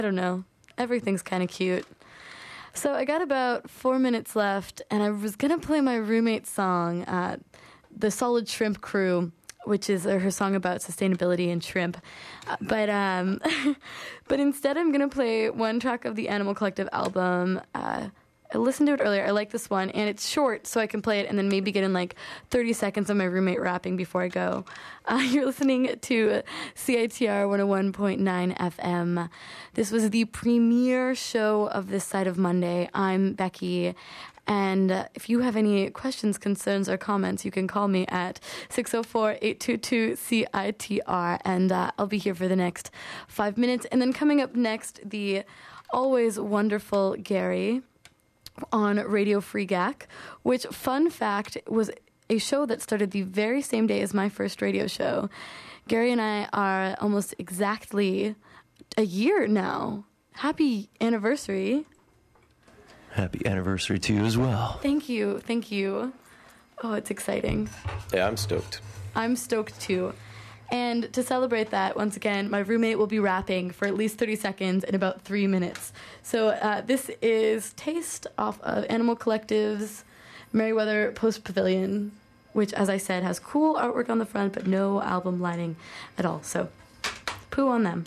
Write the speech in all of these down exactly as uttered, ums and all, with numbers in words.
I don't know. Everything's kind of cute. So I got about four minutes left, and I was going to play my roommate's song, uh, The Solid Shrimp Crew, which is uh, her song about sustainability and shrimp. Uh, but um, but instead I'm going to play one track of the Animal Collective album. Uh, I listened to it earlier. I like this one, and it's short, so I can play it and then maybe get in like thirty seconds of my roommate rapping before I go. Uh, you're listening to C I T R one oh one point nine F M. This was the premiere show of This Side of Monday. I'm Becky, and uh, if you have any questions, concerns, or comments, you can call me at six oh four, eight two two, C I T R, and uh, I'll be here for the next five minutes. And then coming up next, the always wonderful Gary on Radio Free G A C, which, fun fact, was a show that started the very same day as my first radio show. Gary and I are almost exactly a year now. Happy anniversary. Happy anniversary to you as well. Thank you, thank you. Oh, it's exciting. Yeah, I'm stoked. I'm stoked too. And to celebrate that, once again, my roommate will be rapping for at least thirty seconds in about three minutes. So uh, this is Taste off of Animal Collective's Merriweather Post Pavilion, which, as I said, has cool artwork on the front, but no album lining at all. So, poo on them.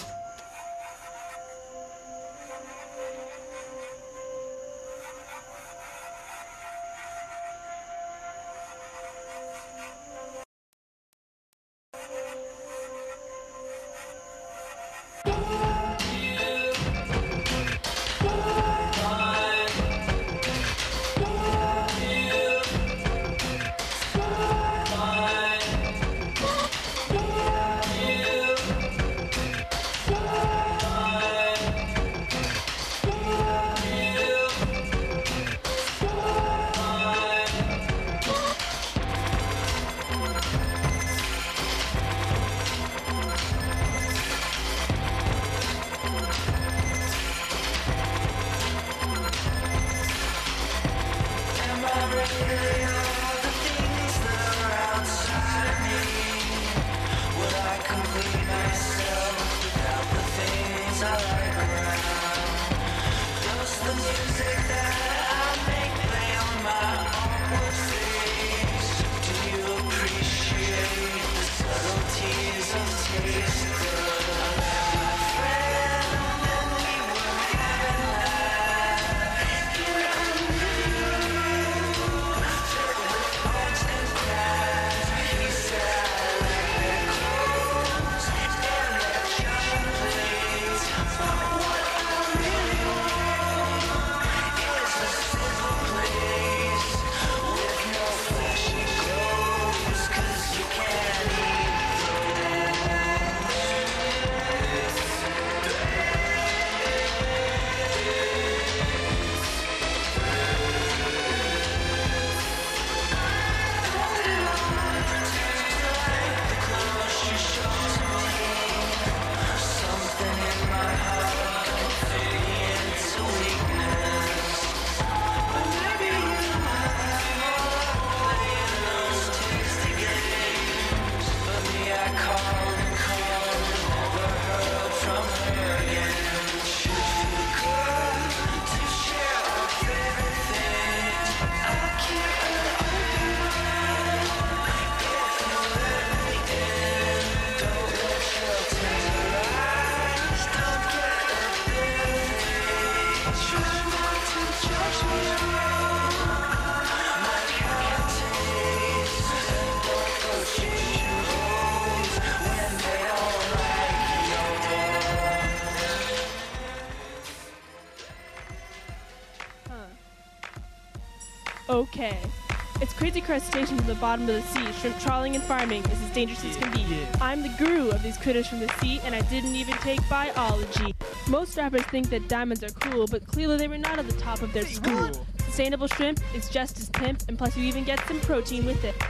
Okay. It's crazy crustaceans in the bottom of the sea. Shrimp trawling and farming is as dangerous as can be. I'm the guru of these critters from the sea, and I didn't even take biology. Most rappers think that diamonds are cool, but clearly they were not at the top of their school. Sustainable shrimp is just as pimp, and plus you even get some protein with it.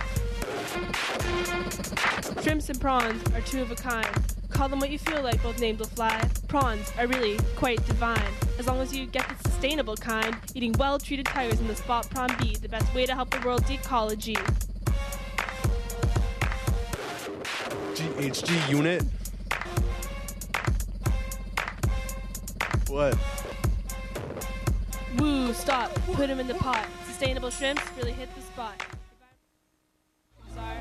Shrimps and prawns are two of a kind. Call them what you feel like, both names will fly. Prawns are really quite divine. As long as you get the sustainable kind, eating well-treated tigers in the spot prawn be the best way to help the world's ecology. G H G unit. What? Woo, stop. Put him in the pot. Sustainable shrimps really hit the spot. Sorry.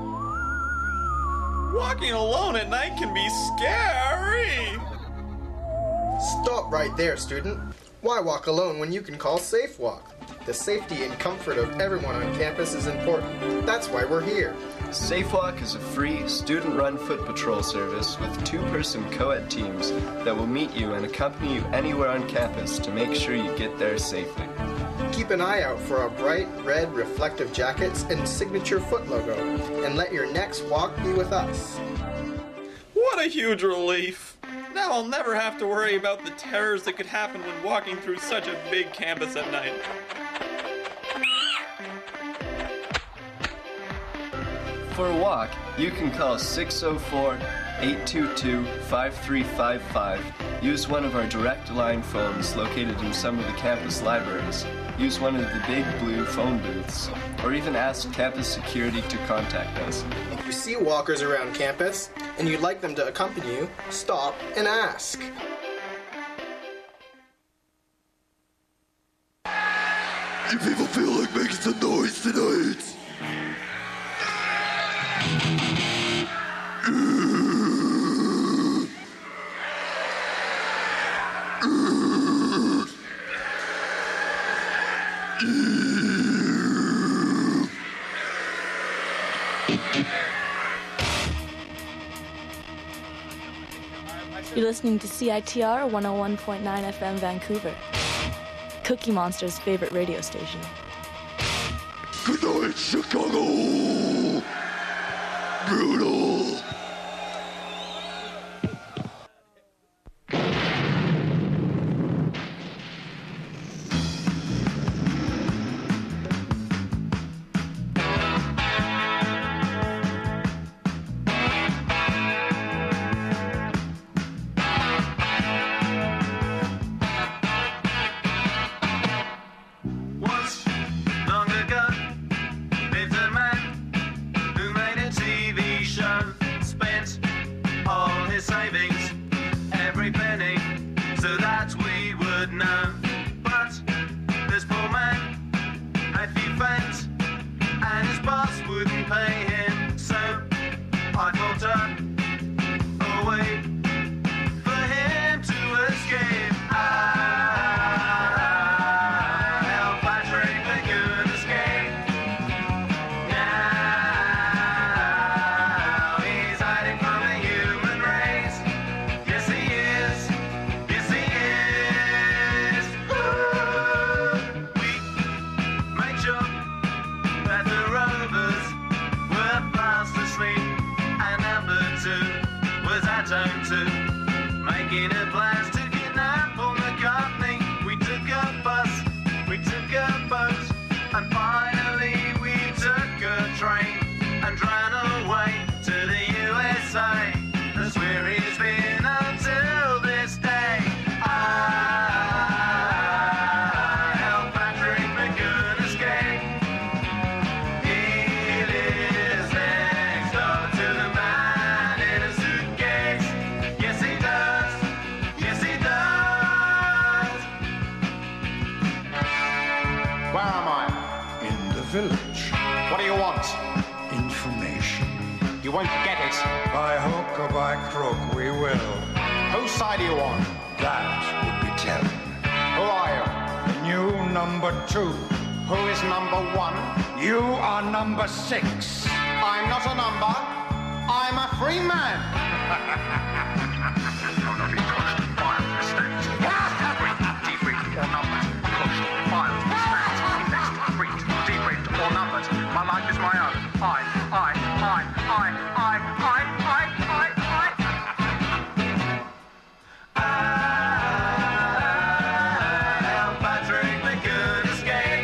Walking alone at night can be scary. Stop right there, student. Why walk alone when you can call SafeWalk? The safety and comfort of everyone on campus is important. That's why we're here. SafeWalk is a free, student-run foot patrol service with two-person co-ed teams that will meet you and accompany you anywhere on campus to make sure you get there safely. Keep an eye out for our bright red reflective jackets and signature foot logo, and let your next walk be with us. What a huge relief. Now I'll never have to worry about the terrors that could happen when walking through such a big campus at night. For a walk, you can call six oh four, eight two two, five three five five, use one of our direct line phones located in some of the campus libraries, use one of the big blue phone booths, or even ask campus security to contact us. If you see walkers around campus and you'd like them to accompany you, stop and ask. You people feel like making some noise tonight? You're listening to C I T R one oh one point nine F M Vancouver, Cookie Monster's favorite radio station. Good night, Chicago! Brutal! Six. I'm not a number. I'm a free man. My life is my own. I, I, I, I, I, I, I, I, I. I'll Patrick McGoon escape.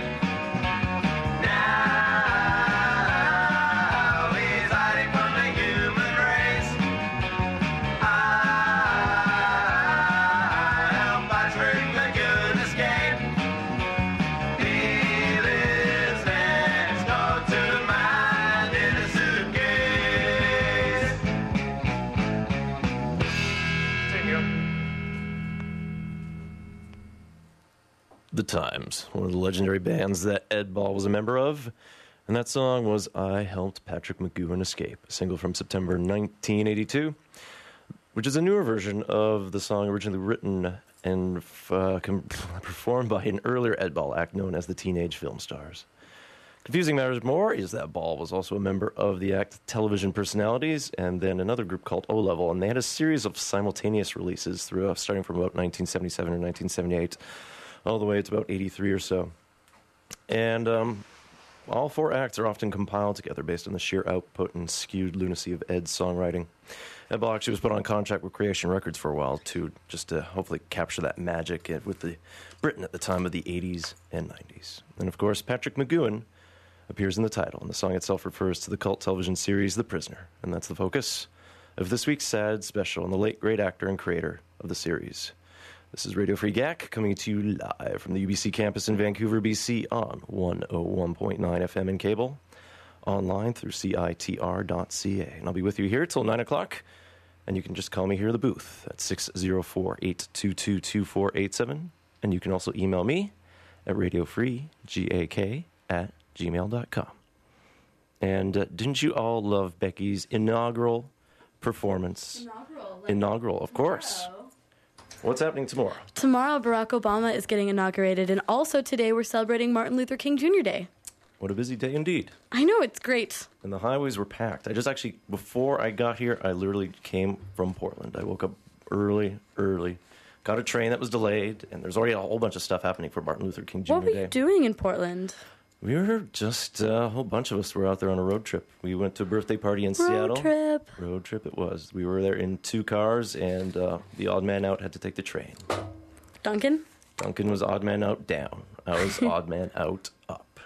Now The Times, one of the legendary bands that Ed Ball was a member of. And that song was I Helped Patrick McGoohan Escape, a single from September nineteen eighty-two, which is a newer version of the song originally written and uh, com- performed by an earlier Ed Ball act known as the Teenage Film Stars. Confusing matters more is that Ball was also a member of the act Television Personalities and then another group called O-Level, and they had a series of simultaneous releases throughout, starting from about nineteen seventy-seven or nineteen seventy-eight, all the way to about eighty-three or so. And um, all four acts are often compiled together based on the sheer output and skewed lunacy of Ed's songwriting. Ed Ball actually was put on contract with Creation Records for a while, too, just to hopefully capture that magic with the Britain at the time of the eighties and nineties. And, of course, Patrick McGoohan appears in the title, and the song itself refers to the cult television series The Prisoner, and that's the focus of this week's Sad Special and the late great actor and creator of the series. This is Radio Free G A C coming to you live from the U B C campus in Vancouver, B C on one oh one point nine F M in cable, online through C I T R dot C A. And I'll be with you here till nine o'clock, and you can just call me here at the booth at six oh four, eight two two, two four eight seven, and you can also email me at radiofreegak at gmail dot com. And uh, didn't you all love Becky's inaugural performance? Inaugural. Like inaugural, of course. Tomorrow. What's happening tomorrow? Tomorrow, Barack Obama is getting inaugurated, and also today we're celebrating Martin Luther King Junior Day. What a busy day indeed. I know, it's great. And the highways were packed. I just actually, before I got here, I literally came from Portland. I woke up early, early, got a train that was delayed, and there's already a whole bunch of stuff happening for Martin Luther King Junior Day. What were you doing in Portland? We were just, uh, a whole bunch of us were out there on a road trip. We went to a birthday party in road Seattle. Road trip. Road trip it was. We were there in two cars, and uh, the odd man out had to take the train. Duncan? Duncan was odd man out down. I was odd man out up.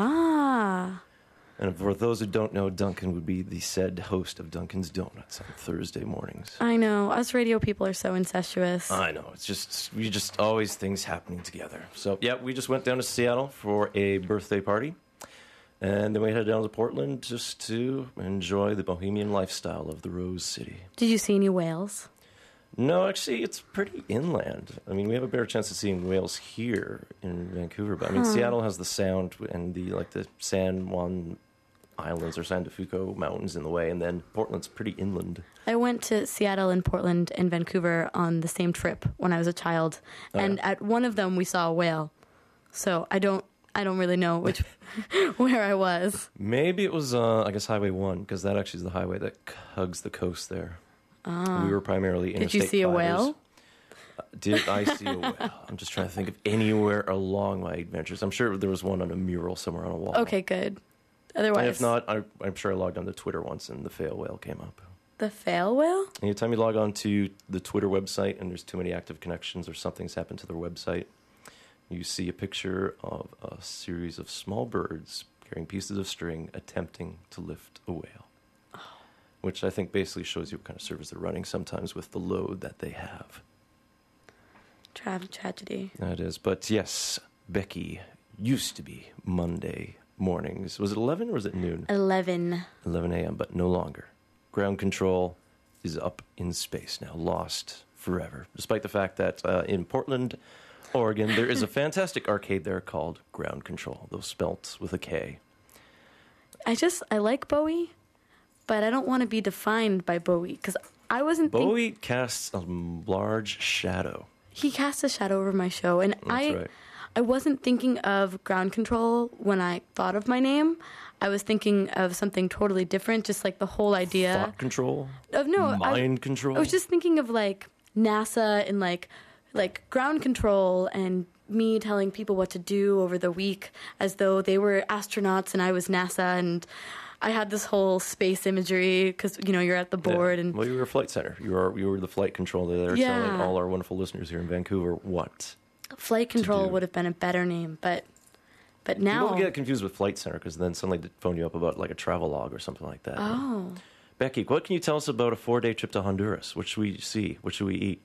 Ah. And for those who don't know, Duncan would be the said host of Duncan's Donuts on Thursday mornings. I know. Us radio people are so incestuous. I know. It's just, we just always things happening together. So, yeah, we just went down to Seattle for a birthday party. And then we headed down to Portland just to enjoy the bohemian lifestyle of the Rose City. Did you see any whales? No, actually, it's pretty inland. I mean, we have a better chance of seeing whales here in Vancouver. But, I mean, Huh. Seattle has the Sound and the, like, the San Juan Islands or San Difuco Mountains in the way, and then Portland's pretty inland. I went to Seattle and Portland and Vancouver on the same trip when I was a child, Oh, and yeah. at one of them we saw a whale. So I don't, I don't really know which where I was. Maybe it was, uh, I guess, Highway one, because that actually is the highway that hugs the coast there. Ah. We were primarily interstate Did you see a fighters. whale? Uh, did I see a whale? I'm just trying to think of anywhere along my adventures. I'm sure there was one on a mural somewhere on a wall. Okay, good. Otherwise, And if not, I, I'm sure I logged on to Twitter once and the fail whale came up. the fail whale? Anytime you log on to the Twitter website and there's too many active connections or something's happened to their website, you see a picture of a series of small birds carrying pieces of string attempting to lift a whale. Which I think basically shows you what kind of service they're running sometimes with the load that they have. Tra- tragedy. That is. But yes, Becky used to be Monday mornings. Was it eleven or was it noon? Eleven. eleven a.m., but no longer. Ground Control is up in space now, lost forever. Despite the fact that uh, in Portland, Oregon, there is a fantastic arcade there called Ground Control, though spelt with a K. I just I like Bowie, but I don't want to be defined by Bowie because I wasn't. think- Bowie casts a large shadow. He cast a shadow over my show, and That's I right. I wasn't thinking of Ground Control when I thought of my name. I was thinking of something totally different, just like the whole idea Thought control? of no I- Mind control? I was just thinking of like NASA and like like ground control and me telling people what to do over the week as though they were astronauts and I was NASA, and I had this whole space imagery because you know you're at the board Yeah. and Well, you were a flight center. You were you were the flight controller there, Yeah. telling all our wonderful listeners here in Vancouver what. flight control do. would have been a better name, but but You now don't get confused with flight center because then suddenly they phone you up about like a travel log or something like that. oh. Becky, what can you tell us about a four-day trip to Honduras? What should we see? What should we eat?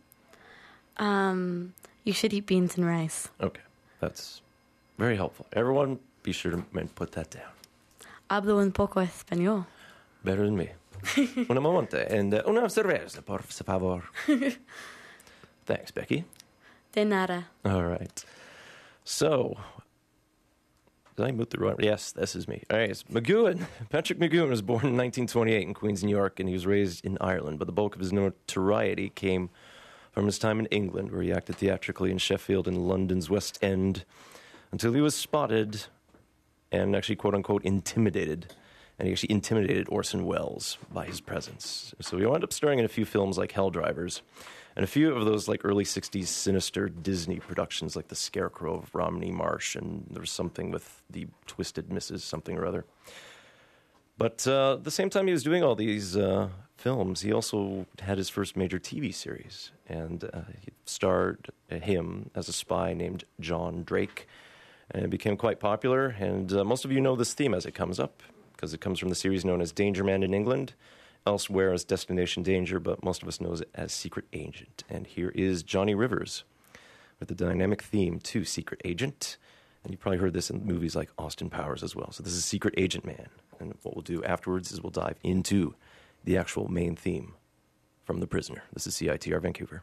Um, you should eat beans and rice. Okay, that's very helpful. Everyone, be sure to m- put that down. Hablo un poco español. Better than me. Un momento. And uh, una cerveza, por favor. Thanks, Becky. De nada. All right. So, did I move the right? Yes, this is me. All right, it's McGoohan. Patrick McGoohan was born in nineteen twenty-eight in Queens, New York, and he was raised in Ireland. But the bulk of his notoriety came from his time in England, where he acted theatrically in Sheffield and London's West End, until he was spotted and actually, quote-unquote, intimidated. And he actually intimidated Orson Welles by his presence. So he wound up starring in a few films like Hell Drivers, and a few of those like early sixties sinister Disney productions like The Scarecrow of Romney Marsh, and there was something with the Twisted Missus something or other. But uh, at the same time he was doing all these uh, films, he also had his first major T V series, and uh, he starred him as a spy named John Drake, and it became quite popular, and uh, most of you know this theme as it comes up, because it comes from the series known as Danger Man in England, elsewhere as Destination Danger, but most of us know it as Secret Agent. And here is Johnny Rivers with the dynamic theme to Secret Agent. And you probably heard this in movies like Austin Powers as well. So this is Secret Agent Man. And what we'll do afterwards is we'll dive into the actual main theme from The Prisoner. This is C I T R Vancouver.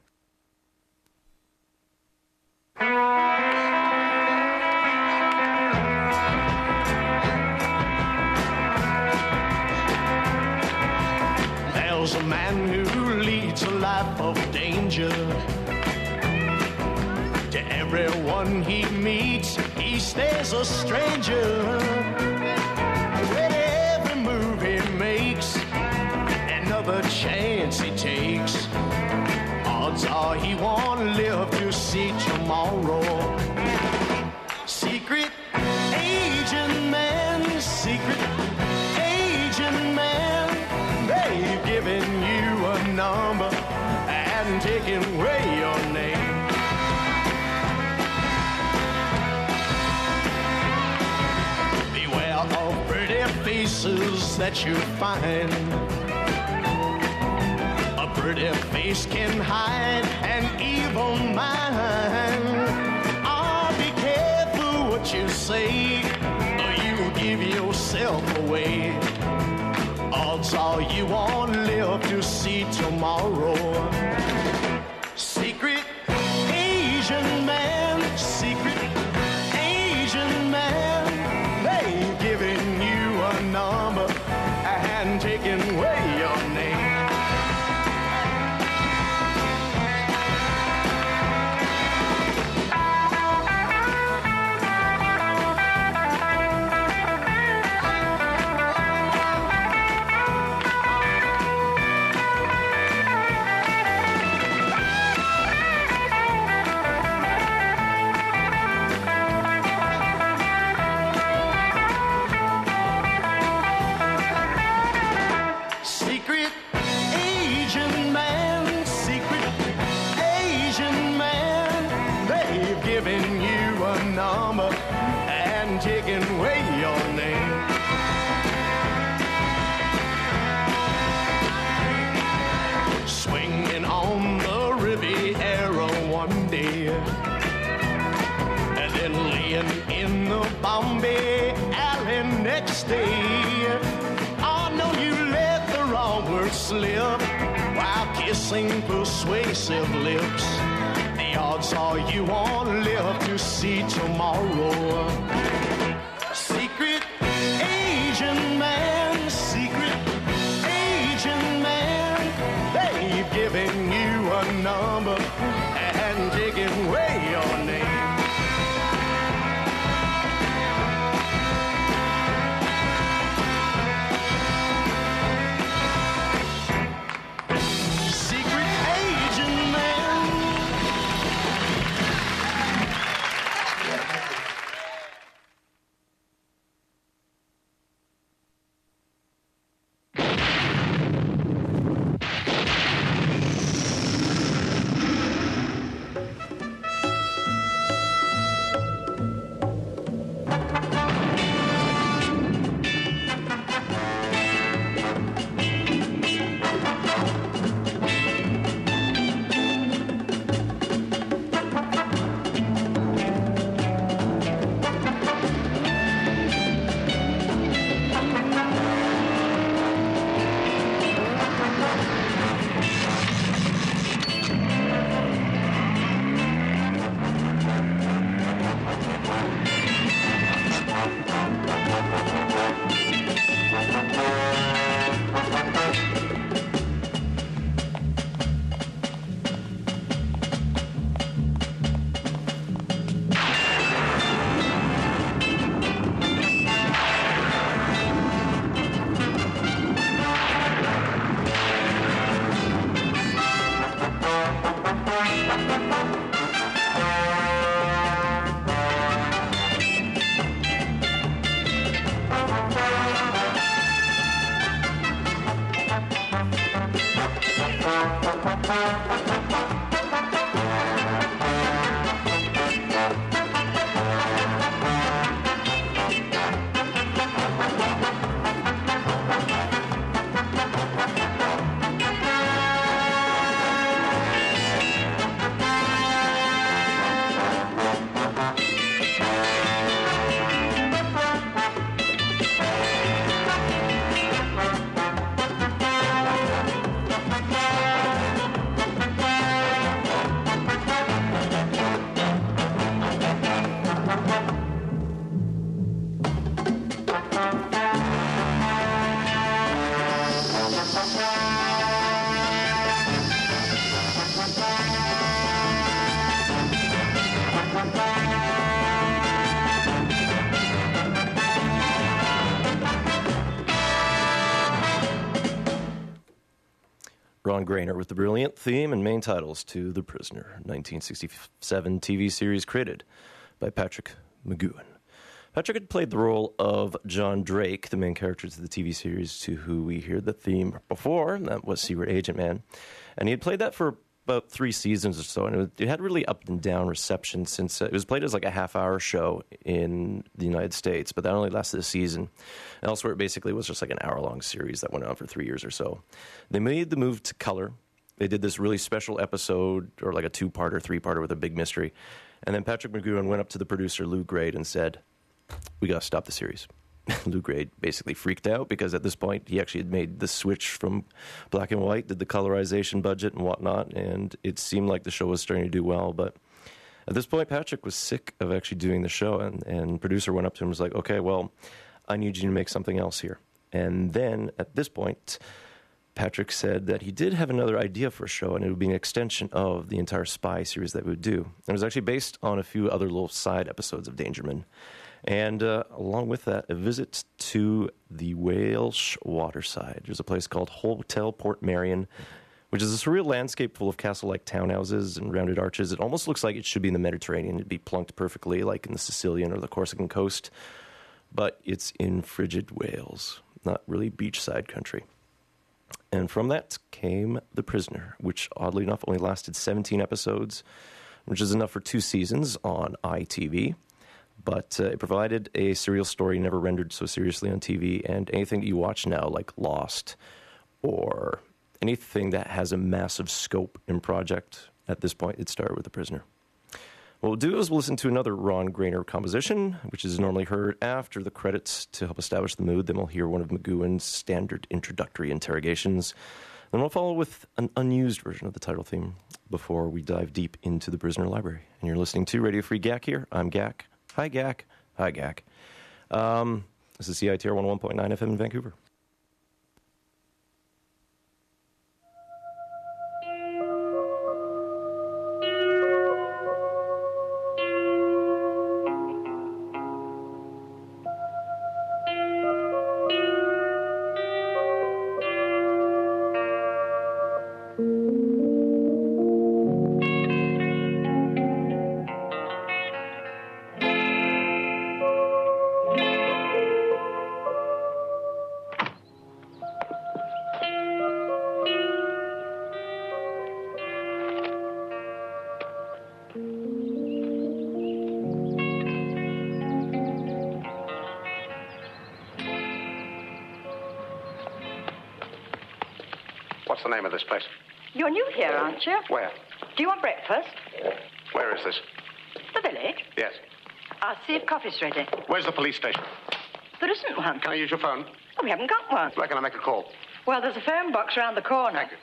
There's a man who leads a life of danger. To everyone he meets, he stays a stranger. With every move he makes, another chance he takes, odds are he won't live to see tomorrow. Secret agent man, secret agent man, they've given you a number and taken away your name. Beware of pretty faces that you find. A pretty face can hide an evil mind. Oh, be careful what you say, or you will give yourself away. Odds are you won't live to see tomorrow. Secret Asian man, secret Asian man, they've given you a number and taken away your name. Bombay alley next day. Oh no, you let the wrong word slip while kissing persuasive lips. The odds are you won't live to see tomorrow. Secret Asian man, secret Asian man, they've given you a number and taken away your name. Ron Grainer with the brilliant theme and main titles to The Prisoner, nineteen sixty-seven T V series created by Patrick McGoohan. Patrick had played the role of John Drake, the main character to the T V series to who we heard the theme before. That was Secret Agent Man. And he had played that for about three seasons or so, and it, was, it had really up and down reception since uh, it was played as like a half-hour show in the United States, but that only lasted a season. And elsewhere, it basically was just like an hour-long series that went on for three years or so. They made the move to color. They did this really special episode, or like a two-parter, three-parter with a big mystery. And then Patrick McGoohan went up to the producer, Lou Grade, and said, "We got to stop the series." Lou Grade basically freaked out because at this point he actually had made the switch from black and white, did the colorization budget and whatnot, and it seemed like the show was starting to do well. But at this point, Patrick was sick of actually doing the show, and, and producer went up to him and was like, "Okay, well, I need you to make something else here." And then at this point, Patrick said that he did have another idea for a show, and it would be an extension of the entire spy series that we would do. And it was actually based on a few other little side episodes of Dangerman. And uh, along with that, a visit to the Welsh waterside. There's a place called Hotel Portmeirion, which is a surreal landscape full of castle-like townhouses and rounded arches. It almost looks like it should be in the Mediterranean. It'd be plunked perfectly like in the Sicilian or the Corsican coast. But it's in frigid Wales, not really beachside country. And from that came The Prisoner, which oddly enough only lasted seventeen episodes, which is enough for two seasons on I T V. But uh, it provided a surreal story never rendered so seriously on T V, and anything that you watch now, like Lost, or anything that has a massive scope and project at this point, it started with The Prisoner. What we'll do is we'll listen to another Ron Grainer composition, which is normally heard after the credits to help establish the mood. Then we'll hear one of McGoohan's standard introductory interrogations. Then we'll follow with an unused version of the title theme before we dive deep into the Prisoner Library. And you're listening to Radio Free G A C here. I'm G A C. Hi, G A C. Hi, G A C. Um, this is C I T R one oh one point nine F M in Vancouver. What's the name of this place? You're new here, aren't you? Where? Do you want breakfast? Where is this? The village? Yes. I'll see if coffee's ready. Where's the police station? There isn't one. Can I use your phone? Oh, we haven't got one. Where can I make a call? Well, there's a phone box around the corner. Thank you.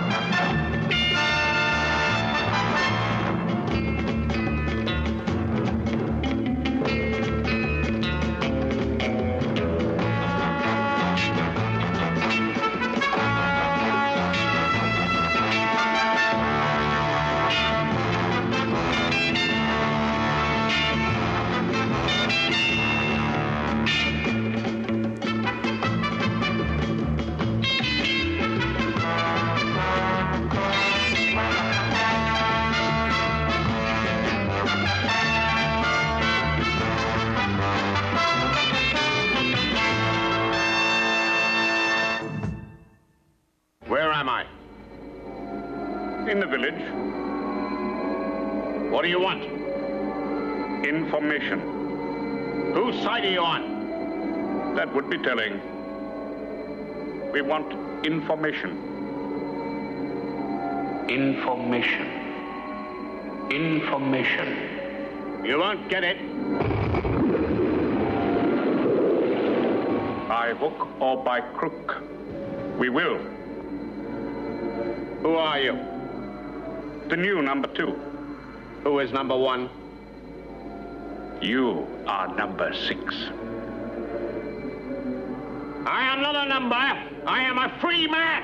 Where am I? In the village. What do you want? Information. Whose side are you on? That would be telling. We want information. Information. Information. You won't get it. By hook or by crook, we will. Who are you? The new number two. Who is number one? You are number six. I am not a number. I am a free man.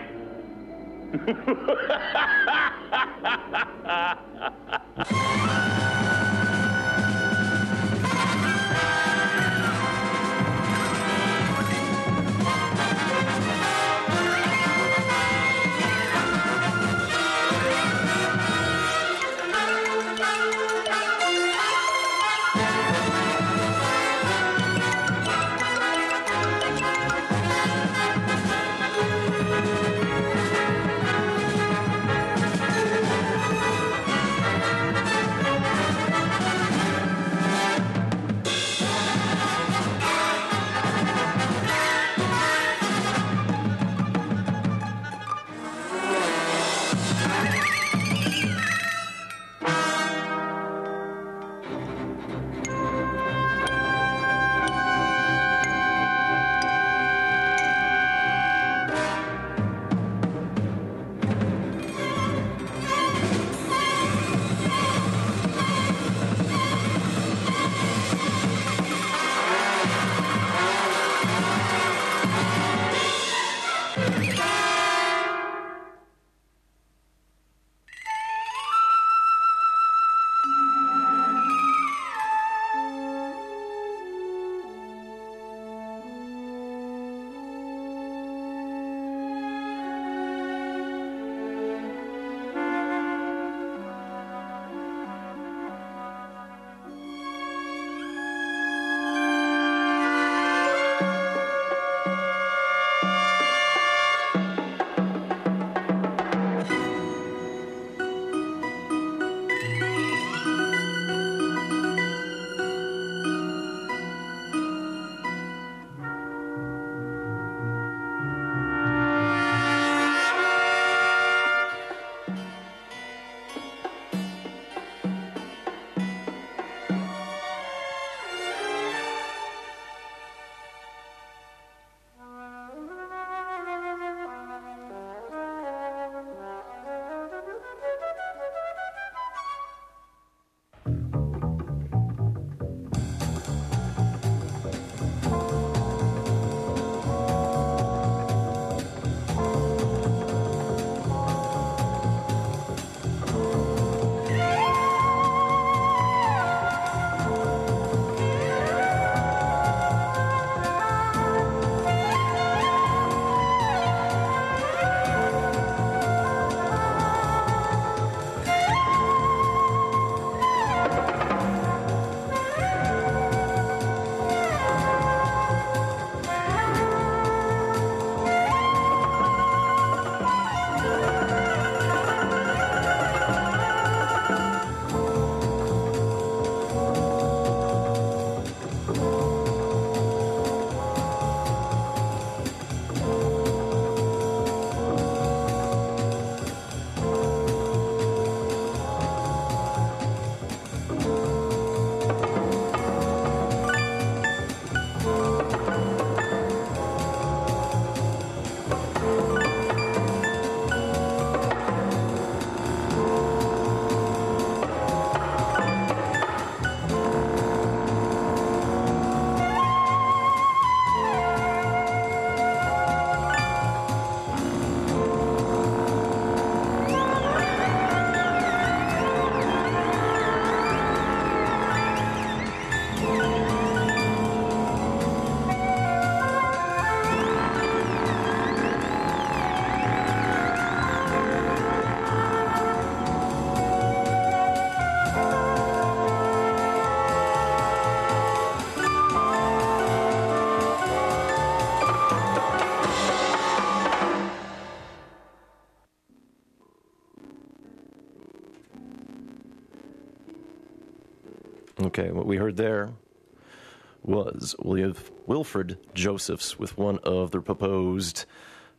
Okay, what we heard there was William Wilfred Josephs with one of the proposed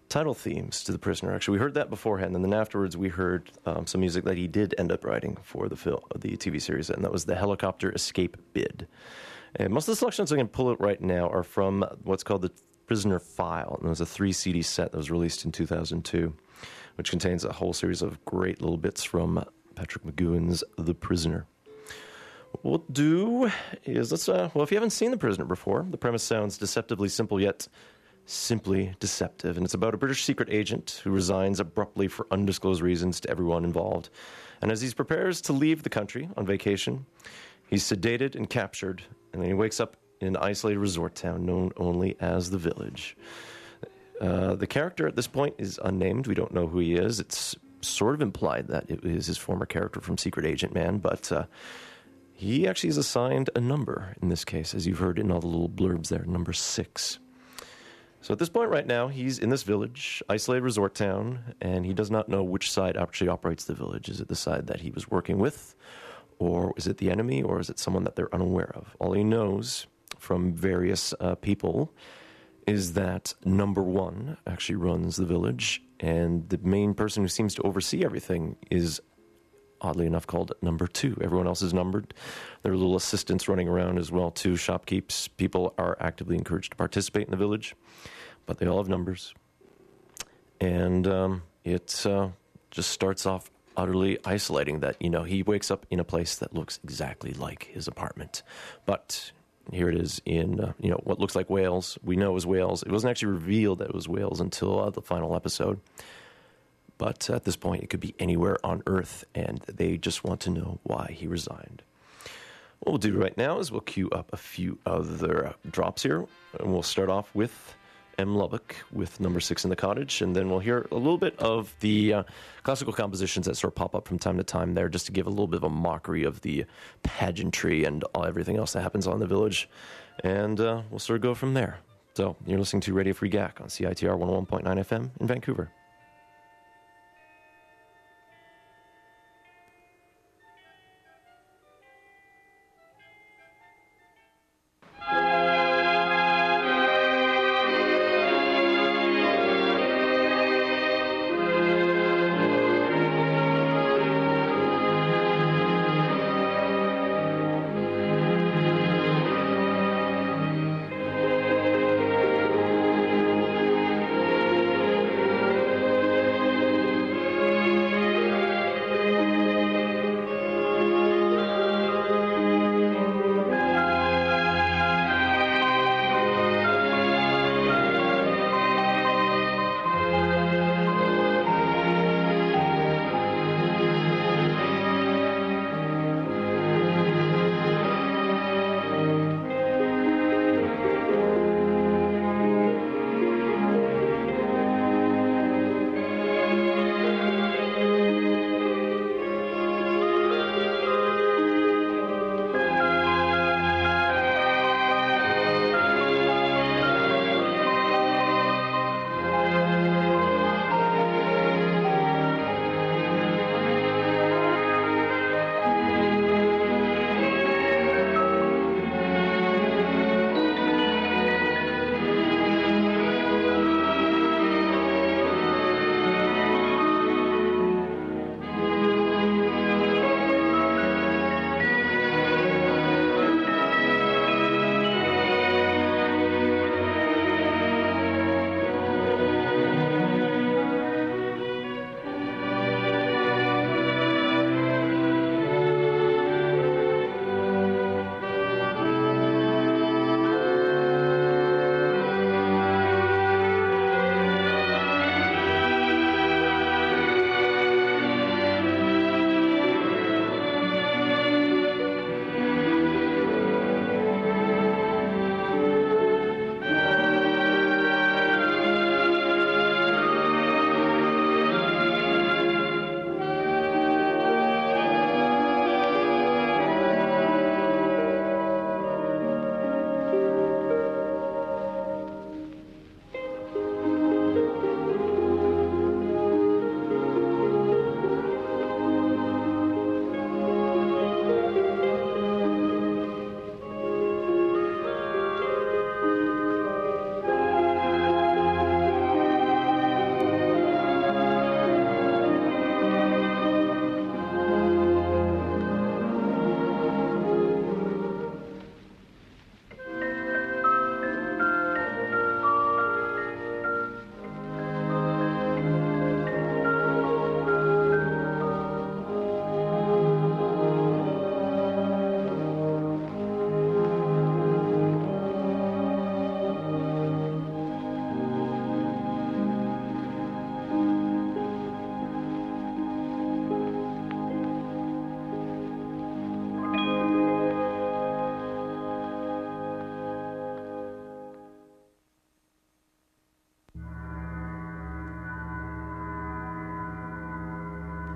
title themes to The Prisoner. Actually, we heard that beforehand, and then afterwards we heard um, some music that he did end up writing for the film, the T V series, and that was the Helicopter Escape Bid. And most of the selections I can pull out right now are from what's called the Prisoner File, and it was a three C D set that was released in two thousand two, which contains a whole series of great little bits from Patrick McGoohan's The Prisoner. What we'll do is, let's, uh, well, if you haven't seen The Prisoner before, the premise sounds deceptively simple, yet simply deceptive. And it's about a British secret agent who resigns abruptly for undisclosed reasons to everyone involved. And as he prepares to leave the country on vacation, he's sedated and captured, and then he wakes up in an isolated resort town known only as The Village. Uh, the character at this point is unnamed. We don't know who he is. It's sort of implied that it is his former character from Secret Agent Man, but uh, he actually is assigned a number in this case, as you've heard in all the little blurbs there, number six. So at this point right now, he's in this village, isolated resort town, and he does not know which side actually operates the village. Is it the side that he was working with, or is it the enemy, or is it someone that they're unaware of? All he knows from various uh, people is that number one actually runs the village, and the main person who seems to oversee everything is, oddly enough, called number two. Everyone else is numbered. There are little assistants running around as well, too, shopkeepers. People are actively encouraged to participate in the village, but they all have numbers. And um, it uh, just starts off utterly isolating that, you know, he wakes up in a place that looks exactly like his apartment. But here it is in, uh, you know, what looks like Wales. We know it was Wales. It wasn't actually revealed that it was Wales until uh, the final episode. But at this point, it could be anywhere on Earth, and they just want to know why he resigned. What we'll do right now is we'll queue up a few other uh, drops here, and we'll start off with M. Lubbock with number six in the cottage, and then we'll hear a little bit of the uh, classical compositions that sort of pop up from time to time there, just to give a little bit of a mockery of the pageantry and all, everything else that happens on the village, and uh, we'll sort of go from there. So you're listening to Radio Free G A C on C I T R one oh one point nine F M in Vancouver.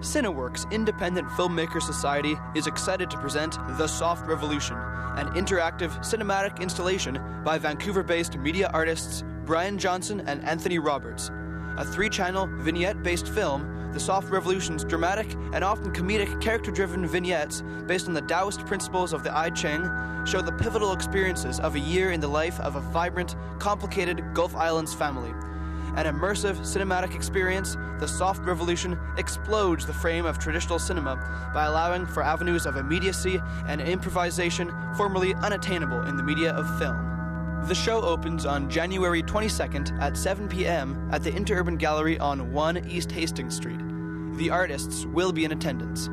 Cineworks Independent Filmmaker Society is excited to present The Soft Revolution, an interactive cinematic installation by Vancouver-based media artists Brian Johnson and Anthony Roberts. A three-channel, vignette-based film, The Soft Revolution's dramatic and often comedic character-driven vignettes based on the Taoist principles of the I Ching show the pivotal experiences of a year in the life of a vibrant, complicated Gulf Islands family. An immersive cinematic experience, The Soft Revolution explodes the frame of traditional cinema by allowing for avenues of immediacy and improvisation formerly unattainable in the media of film. The show opens on January twenty-second at seven p.m. at the Interurban Gallery on one East Hastings Street. The artists will be in attendance.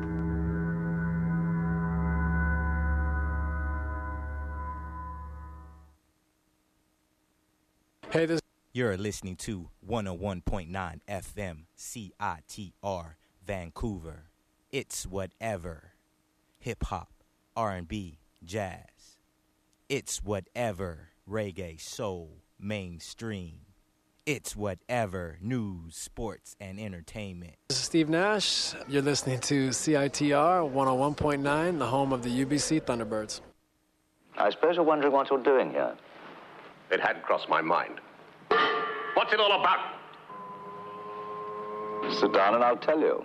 Hey, this. You're listening to one oh one point nine F M C I T R Vancouver. It's whatever. Hip hop, R and B, jazz. It's whatever. Reggae, soul, mainstream. It's whatever. News, sports, and entertainment. This is Steve Nash. You're listening to C I T R one oh one point nine, the home of the U B C Thunderbirds. I suppose you're wondering what you're doing here. It had crossed my mind. What's it all about? Sit down and I'll tell you.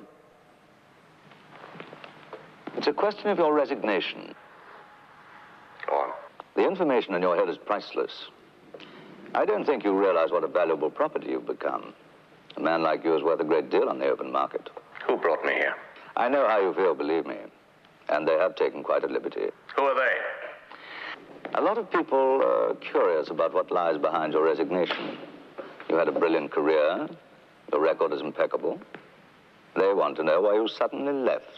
It's a question of your resignation. Go on. The information in your head is priceless. I don't think you realize what a valuable property you've become. A man like you is worth a great deal on the open market. Who brought me here? I know how you feel, believe me. And they have taken quite a liberty. Who are they? A lot of people are curious about what lies behind your resignation. You had a brilliant career. Your record is impeccable. They want to know why you suddenly left.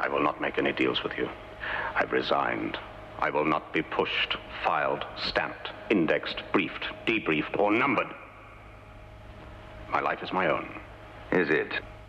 I will not make any deals with you. I've resigned. I will not be pushed, filed, stamped, indexed, briefed, debriefed, or numbered. My life is my own. Is it?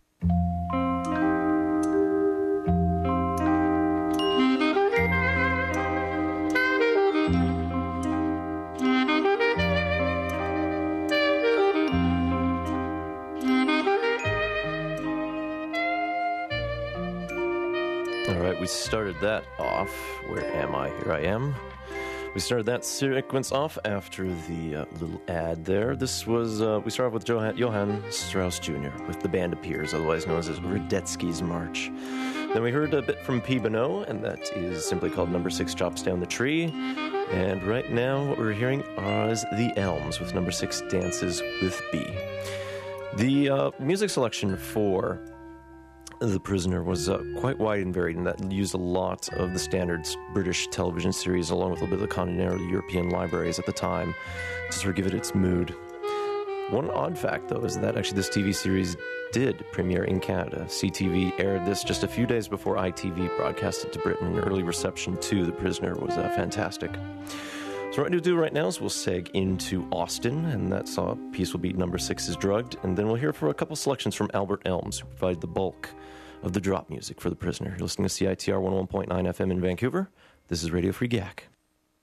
All right, we started that off. Where am I? Here I am. We started that sequence off after the uh, little ad there. This was, uh, we started off with Johann, Johann Strauss Junior with The Band Appears, otherwise known as Radetzky's March. Then we heard a bit from P. Bono, and that is simply called Number Six Chops Down the Tree. And right now, what we're hearing is The Elms with Number Six Dances with B. The uh, music selection for The Prisoner was uh, quite wide and varied, and that used a lot of the standard British television series along with a little bit of the continental European libraries at the time to sort of give it its mood. One odd fact, though, is that actually this T V series did premiere in Canada. C T V aired this just a few days before I T V broadcast it to Britain, and early reception to The Prisoner was uh, fantastic. So what we'll do right now is we'll seg into Austin, and that's a piece will be Number Six is Drugged, and then we'll hear for a couple selections from Albert Elms, who provide the bulk of the drop music for The Prisoner. You're listening to C I T R one oh one point nine F M in Vancouver. This is Radio Free G A C.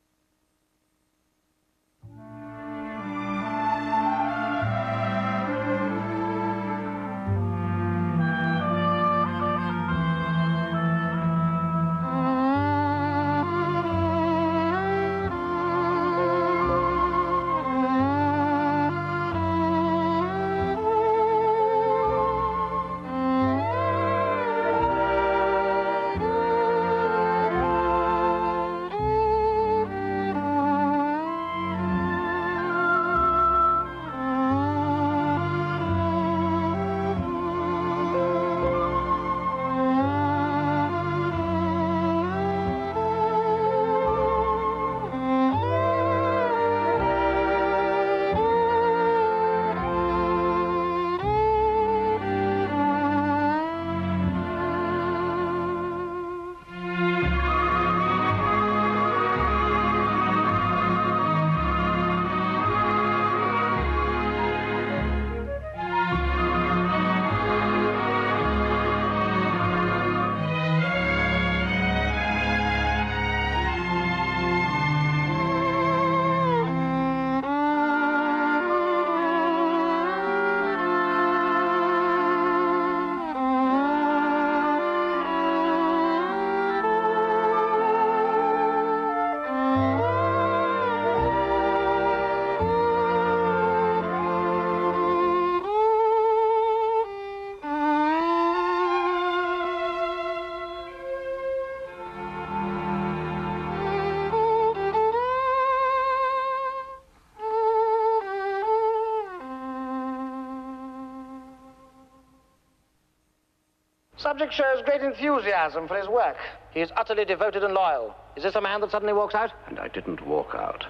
Subject shows great enthusiasm for his work. He is utterly devoted and loyal. Is this a man that suddenly walks out? And I didn't walk out.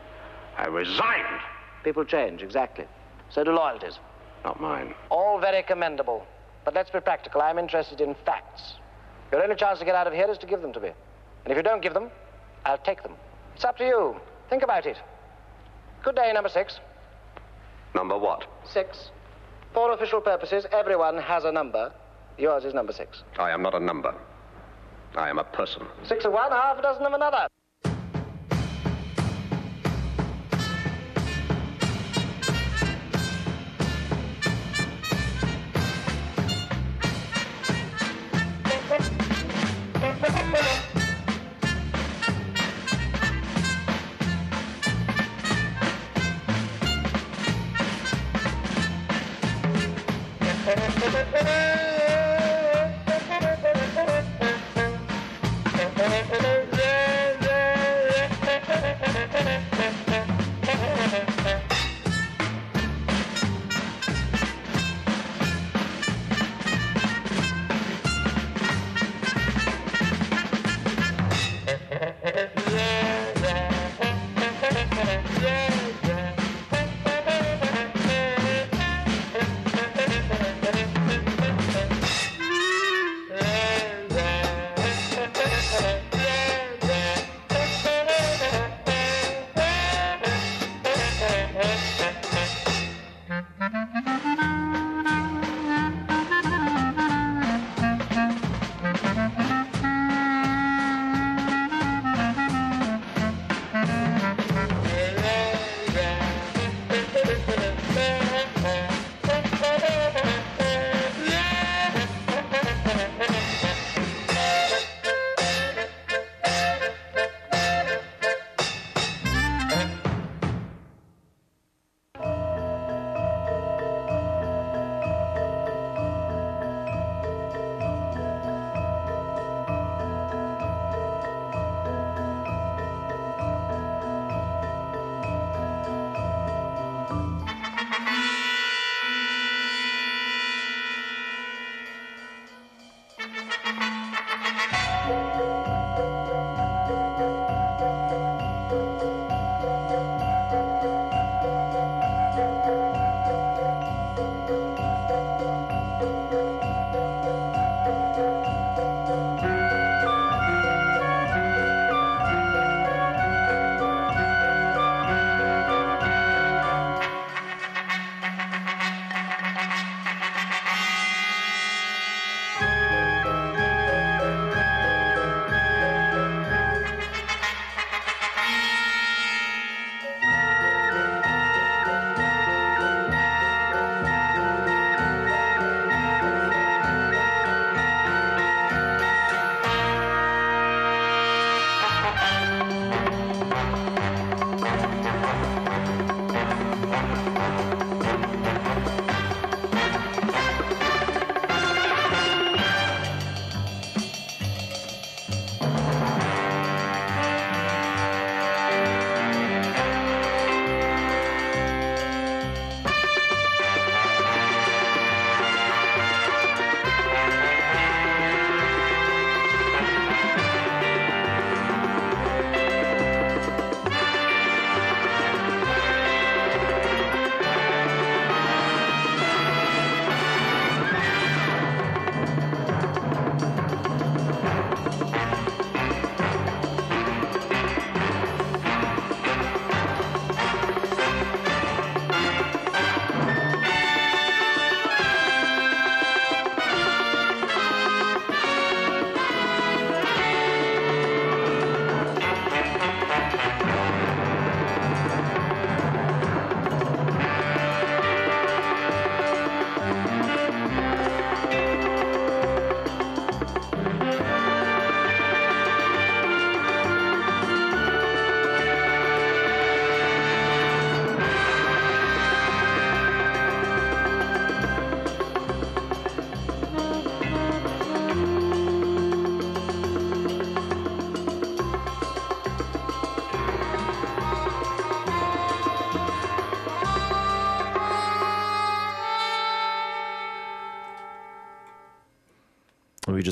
I resigned. People change, exactly. So do loyalties. Not mine. All very commendable. But let's be practical. I'm interested in facts. Your only chance to get out of here is to give them to me. And if you don't give them, I'll take them. It's up to you. Think about it. Good day, Number Six. Number what? Six. For official purposes, everyone has a number. Yours is Number Six. I am not a number. I am a person. Six of one, half a dozen of another.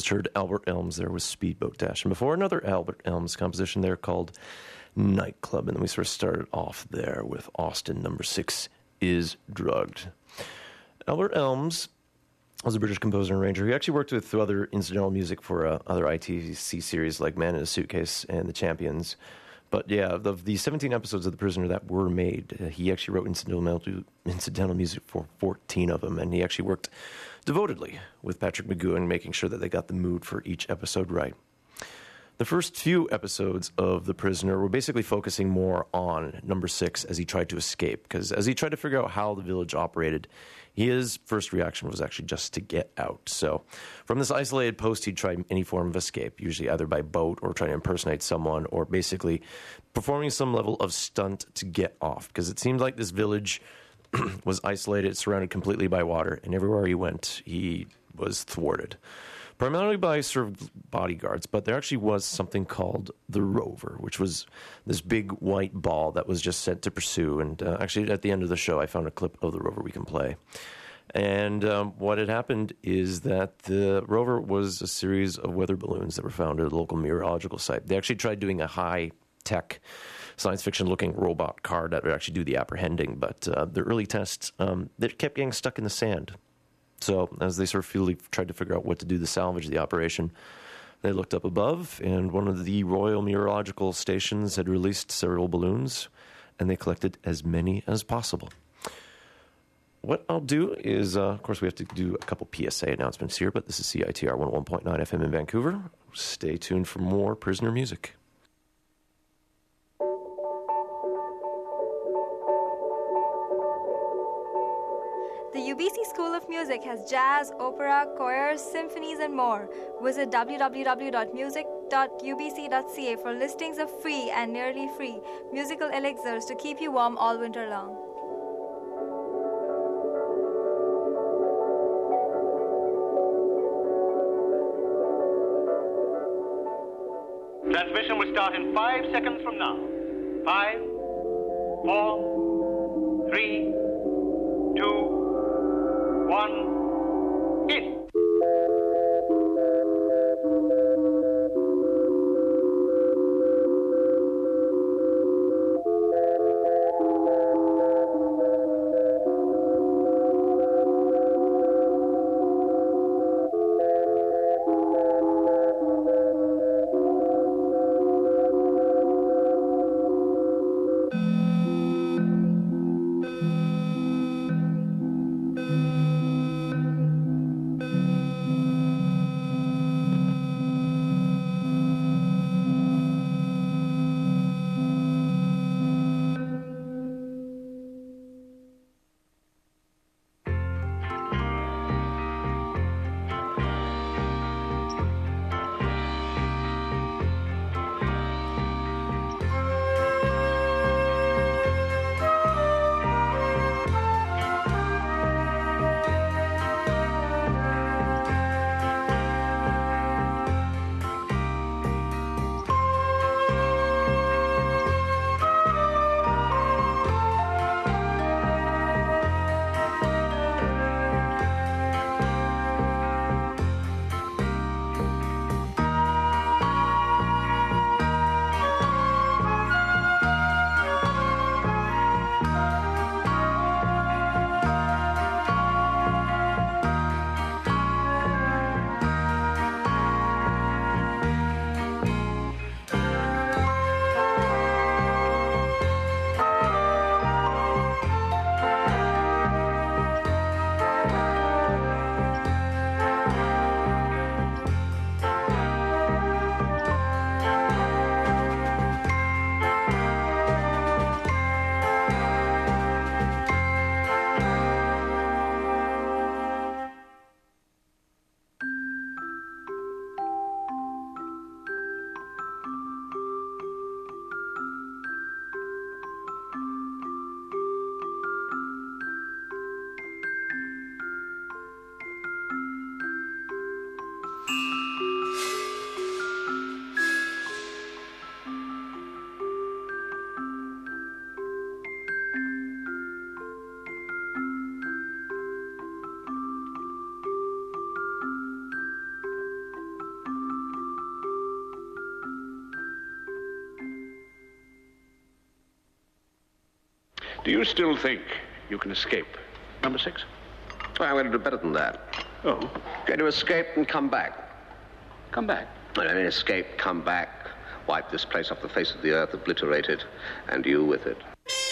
just heard Albert Elms there with Speedboat Dash. And before, another Albert Elms composition there called Nightclub. And then we sort of started off there with Austin, number six is Drugged. Albert Elms was a British composer and arranger. He actually worked with other incidental music for uh, other I T C series like Man in a Suitcase and The Champions. But yeah, of the seventeen episodes of The Prisoner that were made, uh, he actually wrote incidental, incidental music for fourteen of them, and he actually worked devotedly with Patrick McGoohan, making sure that they got the mood for each episode right. The first few episodes of The Prisoner were basically focusing more on number six as he tried to escape, because as he tried to figure out how the village operated, his first reaction was actually just to get out. So from this isolated post, he'd try any form of escape, usually either by boat or trying to impersonate someone or basically performing some level of stunt to get off, because it seemed like this village was isolated, surrounded completely by water, and everywhere he went, he was thwarted. Primarily by sort of bodyguards, but there actually was something called the Rover, which was this big white ball that was just sent to pursue. And uh, actually, at the end of the show, I found a clip of the Rover we can play. And um, what had happened is that the Rover was a series of weather balloons that were found at a local meteorological site. They actually tried doing a high-tech science fiction-looking robot car that would actually do the apprehending, but uh, the early tests, um, they kept getting stuck in the sand. So as they sort of really tried to figure out what to do to salvage the operation, they looked up above, and one of the Royal Meteorological Stations had released several balloons, and they collected as many as possible. What I'll do is, uh, of course, we have to do a couple P S A announcements here, but this is C I T R one oh one point nine F M in Vancouver. Stay tuned for more Prisoner music. The U B C School of Music has jazz, opera, choirs, symphonies, and more. Visit w w w dot music dot u b c dot c a for listings of free and nearly free musical elixirs to keep you warm all winter long. Transmission will start in five seconds from now. Five, four, three, two, one, in. Do you still think you can escape? Number six? Well, I'm going to do better than that. Oh? Going to escape and come back. Come back? I mean, escape, come back, wipe this place off the face of the earth, obliterate it, and you with it.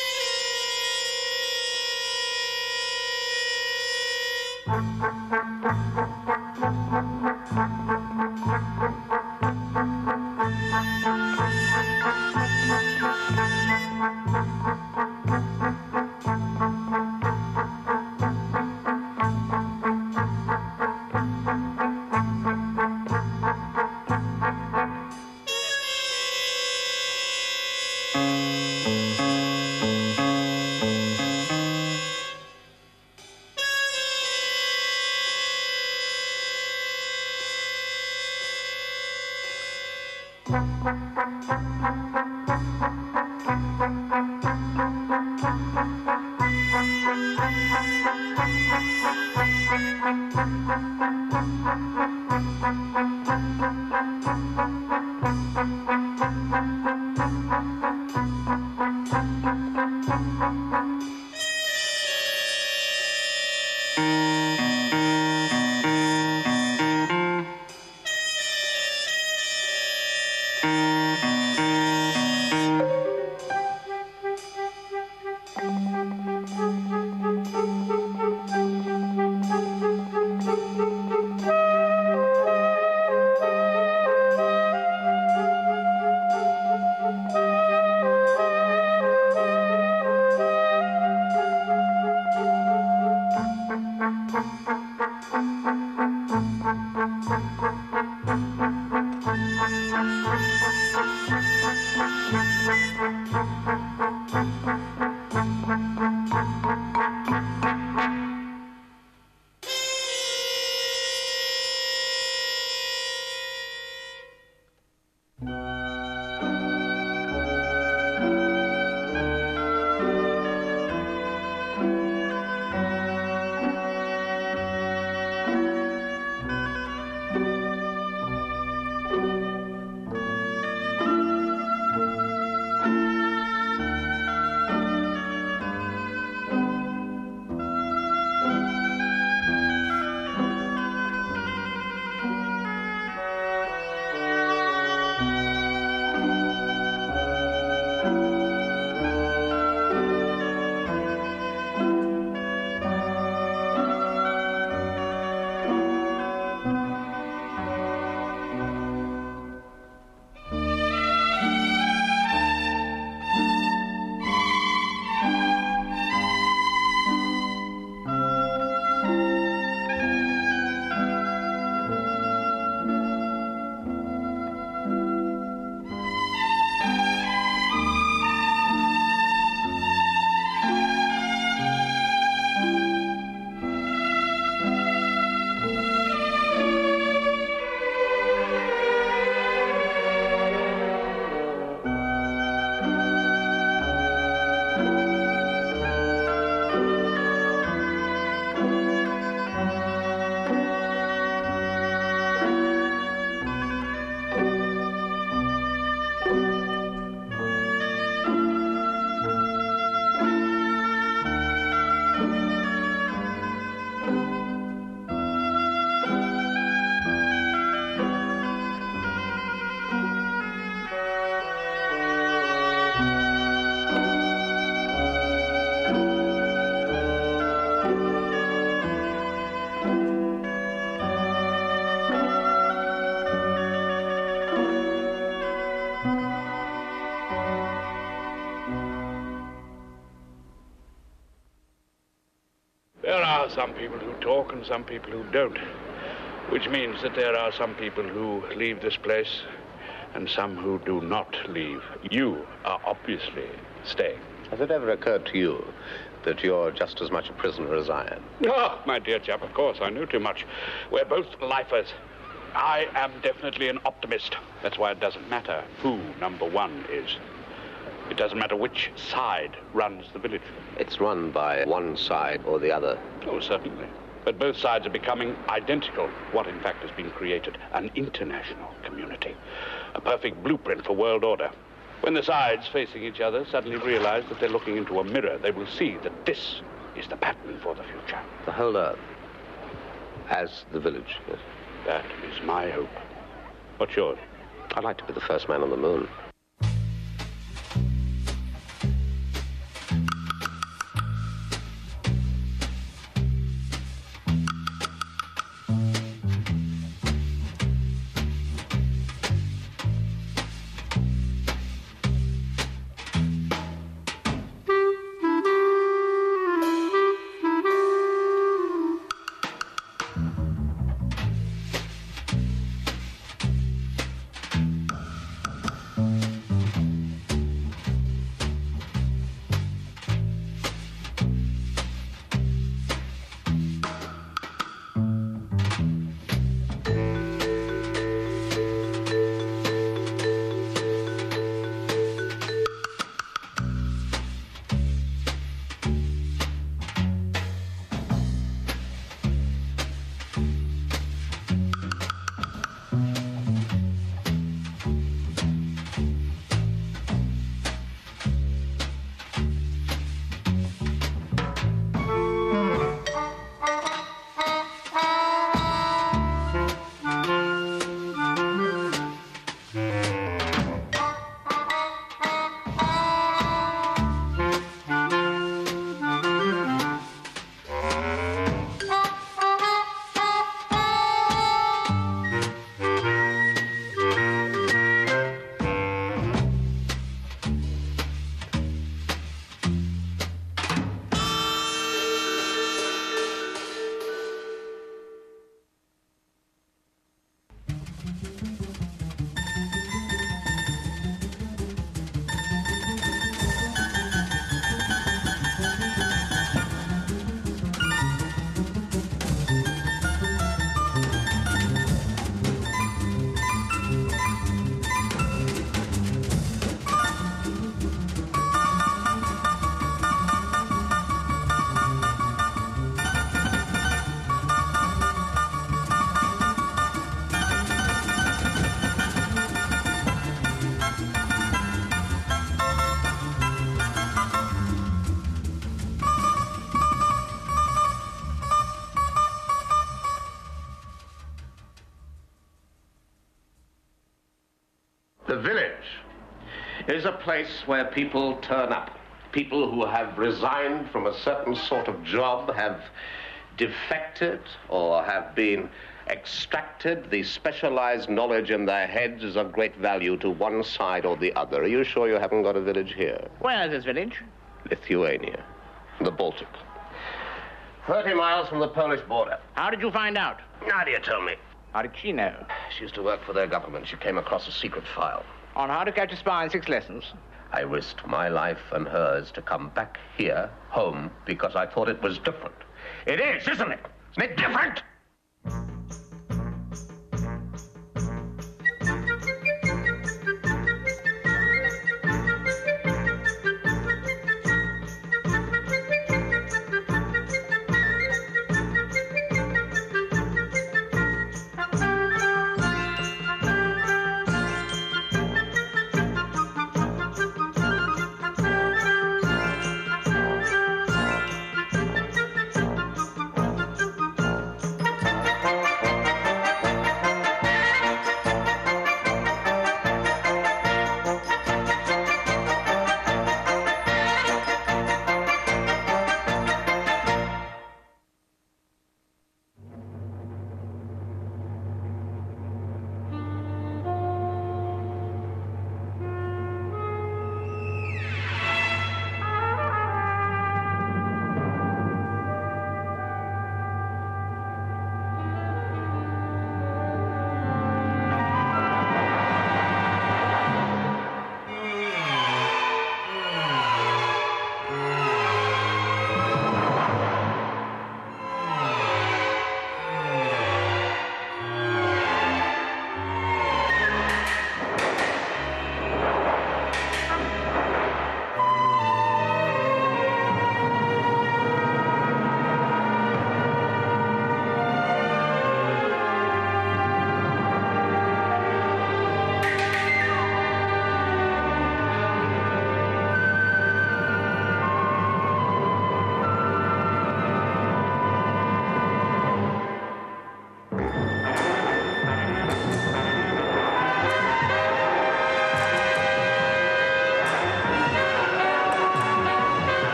Some people who talk and some people who don't, which means that there are some people who leave this place and some who do not leave. You are obviously staying. Has it ever occurred to you that you're just as much a prisoner as I am? Oh, my dear chap, of course, I knew too much. We're both lifers. I am definitely an optimist. That's why it doesn't matter who number one is. It doesn't matter which side runs the village. It's run by one side or the other. Oh, certainly. But both sides are becoming identical. What, in fact, has been created? An international community. A perfect blueprint for world order. When the sides facing each other suddenly realize that they're looking into a mirror, they will see that this is the pattern for the future. The whole Earth. As the village, yes. That is my hope. What's yours? I'd like to be the first man on the moon. The village is a place where people turn up. People who have resigned from a certain sort of job, have defected, or have been extracted. The specialized knowledge in their heads is of great value to one side or the other. Are you sure you haven't got a village here? Where is this village? Lithuania, the Baltic. Thirty miles from the Polish border. How did you find out? Nadia told me. How did she know? She used to work for their government. She came across a secret file. On how to catch a spy in six lessons? I risked my life and hers to come back here, home, because I thought it was different. It is, isn't it? Isn't it different?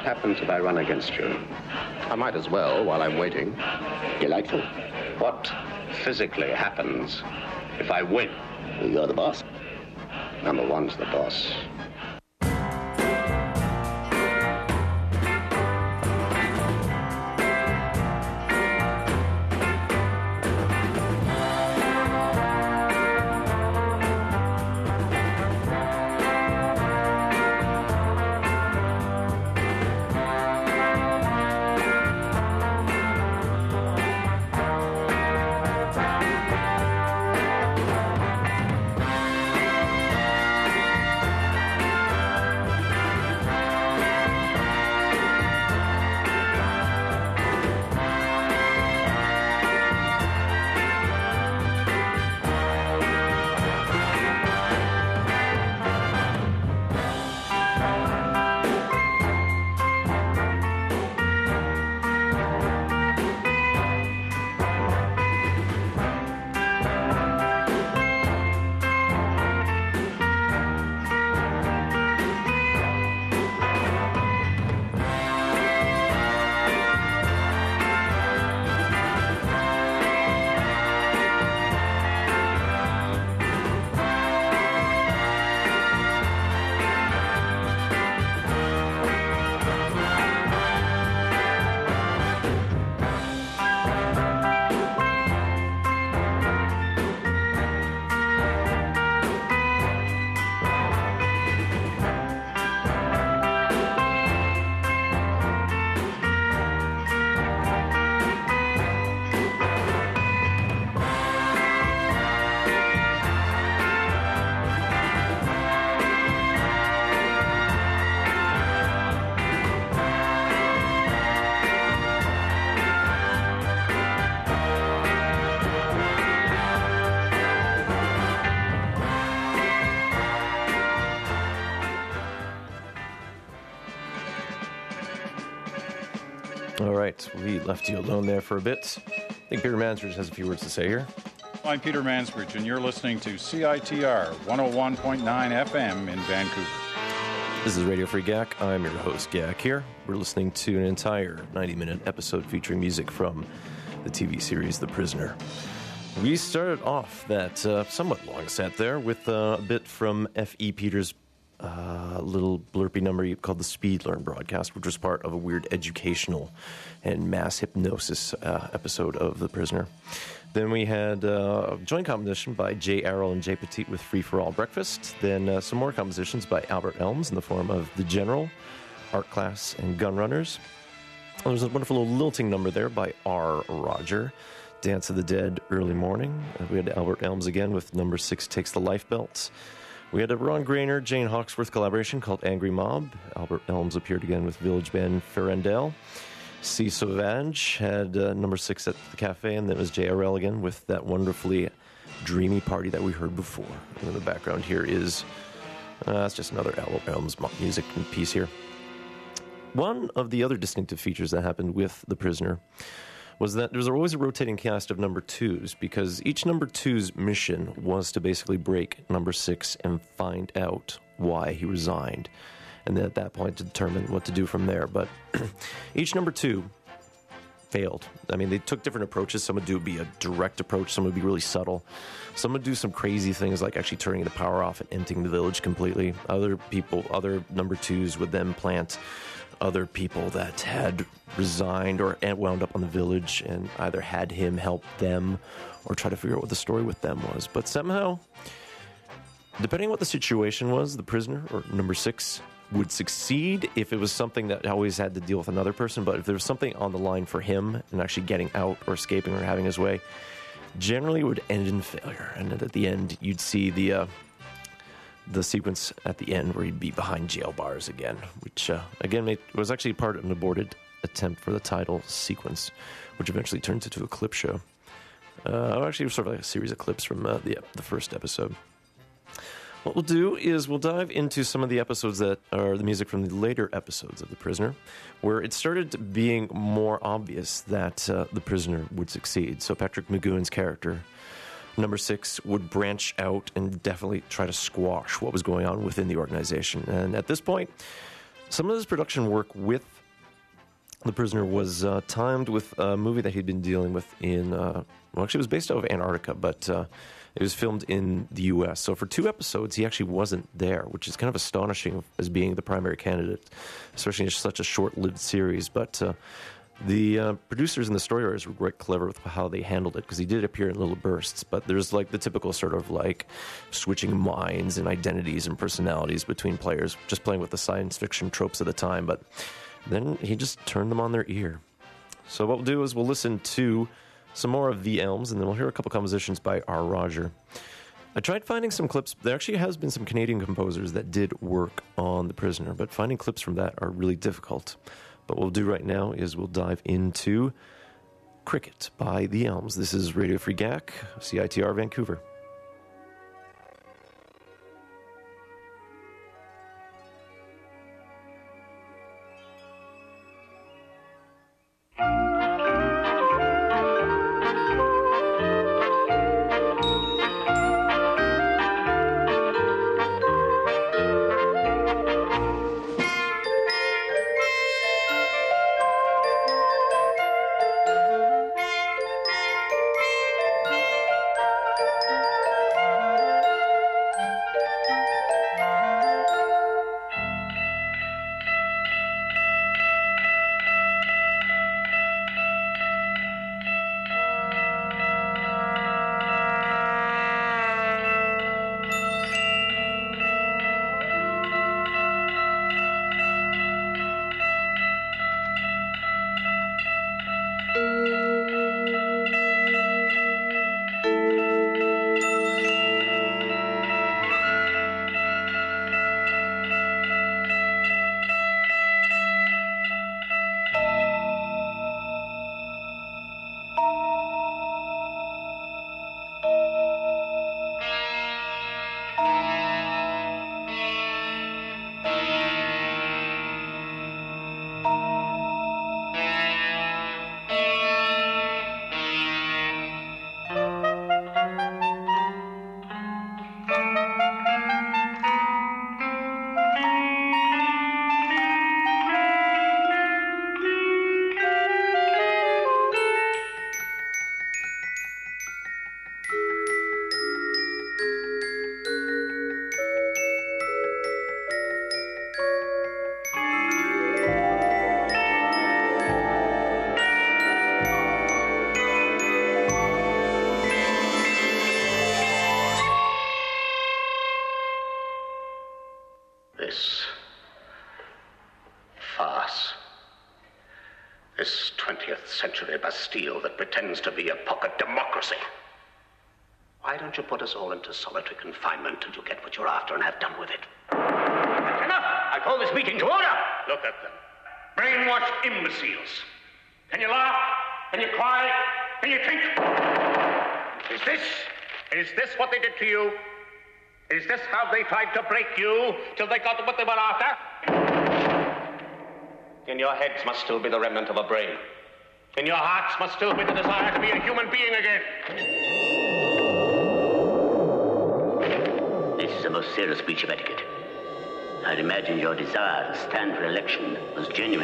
What happens if I run against you? I might as well while I'm waiting. Delightful. What physically happens if I win? You're the boss. Number one's the boss. All right, we left you alone there for a bit. I think Peter Mansbridge has a few words to say here. I'm Peter Mansbridge, and you're listening to C I T R one oh one point nine F M in Vancouver. This is Radio Free G A C. I'm your host, G A C here. We're listening to an entire ninety-minute episode featuring music from the T V series The Prisoner. We started off that uh, somewhat long set there with uh, a bit from F E. Peters' uh, little blurpy number called the Speed Learn broadcast, which was part of a weird educational and mass hypnosis uh, episode of The Prisoner. Then we had uh, a joint composition by Jay Arrell and Jay Petit with Free for All Breakfast. Then uh, some more compositions by Albert Elms in the form of The General, Art Class, and Gun Runners. There was a wonderful little lilting number there by R. Roger, Dance of the Dead, Early Morning. Uh, we had Albert Elms again with number six Takes the Life Belt. We had a Ron Grainer, Jane Hawksworth collaboration called Angry Mob. Albert Elms appeared again with Village Band Ferrandel. C. Sauvage had uh, number six at the cafe, and then it was J R L again with that wonderfully dreamy party that we heard before. And in the background here is, uh, that's just another Albert Elms music piece here. One of the other distinctive features that happened with The Prisoner was that there was always a rotating cast of number twos, because each number two's mission was to basically break number six and find out why he resigned, and then at that point to determine what to do from there. But each number two failed. I mean, they took different approaches. Some would do be a direct approach, some would be really subtle. Some would do some crazy things like actually turning the power off and emptying the village completely. Other people, other number twos would then plant other people that had resigned or wound up on the village and either had him help them or try to figure out what the story with them was. But somehow, depending on what the situation was, the prisoner, or number six, would succeed if it was something that always had to deal with another person. But if there was something on the line for him and actually getting out or escaping or having his way, generally it would end in failure. And at the end, you'd see the uh, the sequence at the end where he'd be behind jail bars again, which, uh, again, made, was actually part of an aborted attempt for the title sequence, which eventually turns into a clip show. Uh, actually, it was sort of like a series of clips from uh, the, the first episode. What we'll do is we'll dive into some of the episodes that are the music from the later episodes of The Prisoner, where it started being more obvious that uh, The Prisoner would succeed. So Patrick McGoohan's character, number six, would branch out and definitely try to squash what was going on within the organization. And at this point, Some of his production work with The Prisoner was uh, timed with a movie that he'd been dealing with in, uh, well, actually it was based out of Antarctica, but uh, it was filmed in the U S. So for two episodes, he actually wasn't there, which is kind of astonishing as being the primary candidate, especially in such a short-lived series. But uh, the uh, producers and the story writers were quite clever with how they handled it, because he did appear in little bursts, but there's like the typical sort of like switching minds and identities and personalities between players, just playing with the science fiction tropes of the time, but then he just turned them on their ear. So what we'll do is we'll listen to some more of The Elms, and then we'll hear a couple compositions by R. Roger. I tried finding some clips. There actually has been some Canadian composers that did work on The Prisoner, but finding clips from that are really difficult. But what we'll do right now is we'll dive into Cricket by The Elms. This is Radio Free G A C, C I T R Vancouver. Bastille that pretends to be a pocket democracy. Why don't you put us all into solitary confinement till you get what you're after and have done with it? That's enough! I call this meeting to order! Look at them. Brainwashed imbeciles. Can you laugh? Can you cry? Can you think? Is this, is this what they did to you? Is this how they tried to break you till they got what they were after? In your heads must still be the remnant of a brain. In your hearts must still be the desire to be a human being again. This is a most serious breach of etiquette. I'd imagine your desire to stand for election was genuine.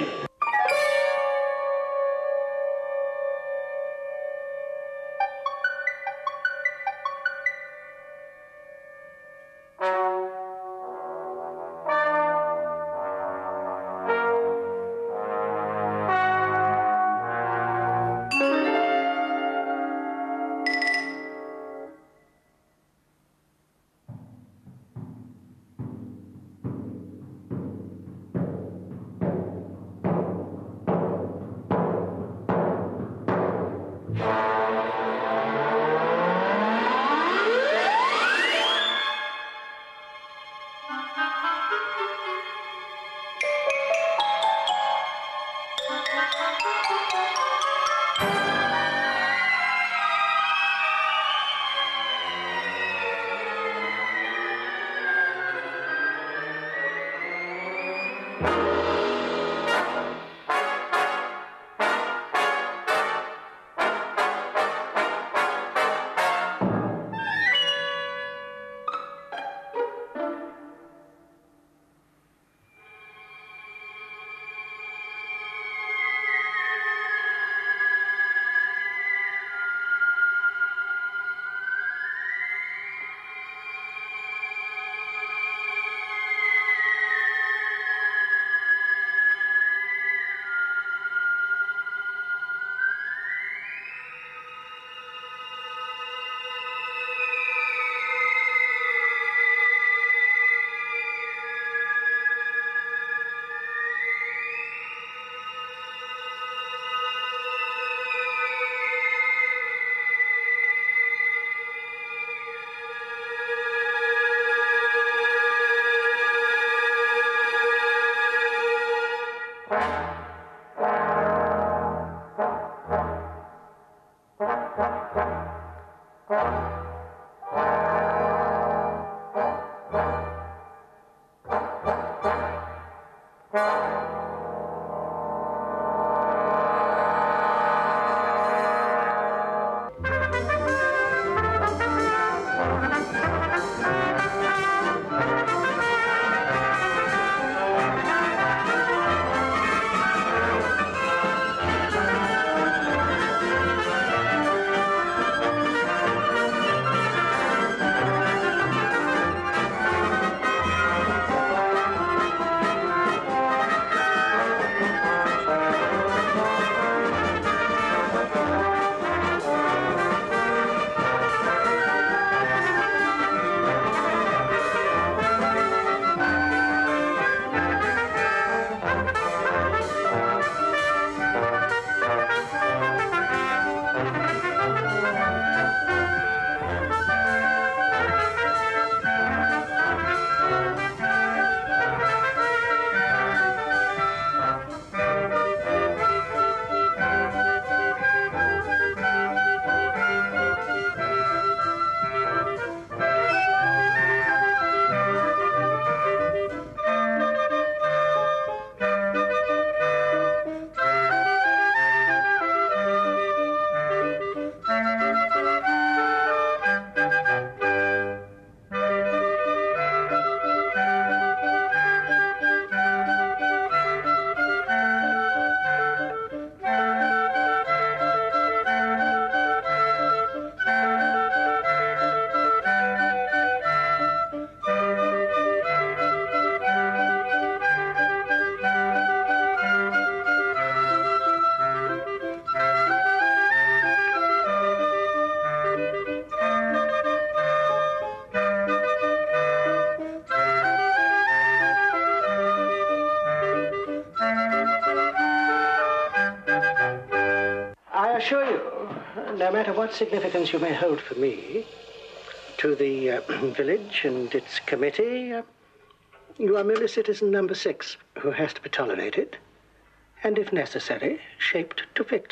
no matter what significance you may hold for me, to the uh, village and its committee, uh, you are merely citizen number six, who has to be tolerated, and if necessary, shaped to fit.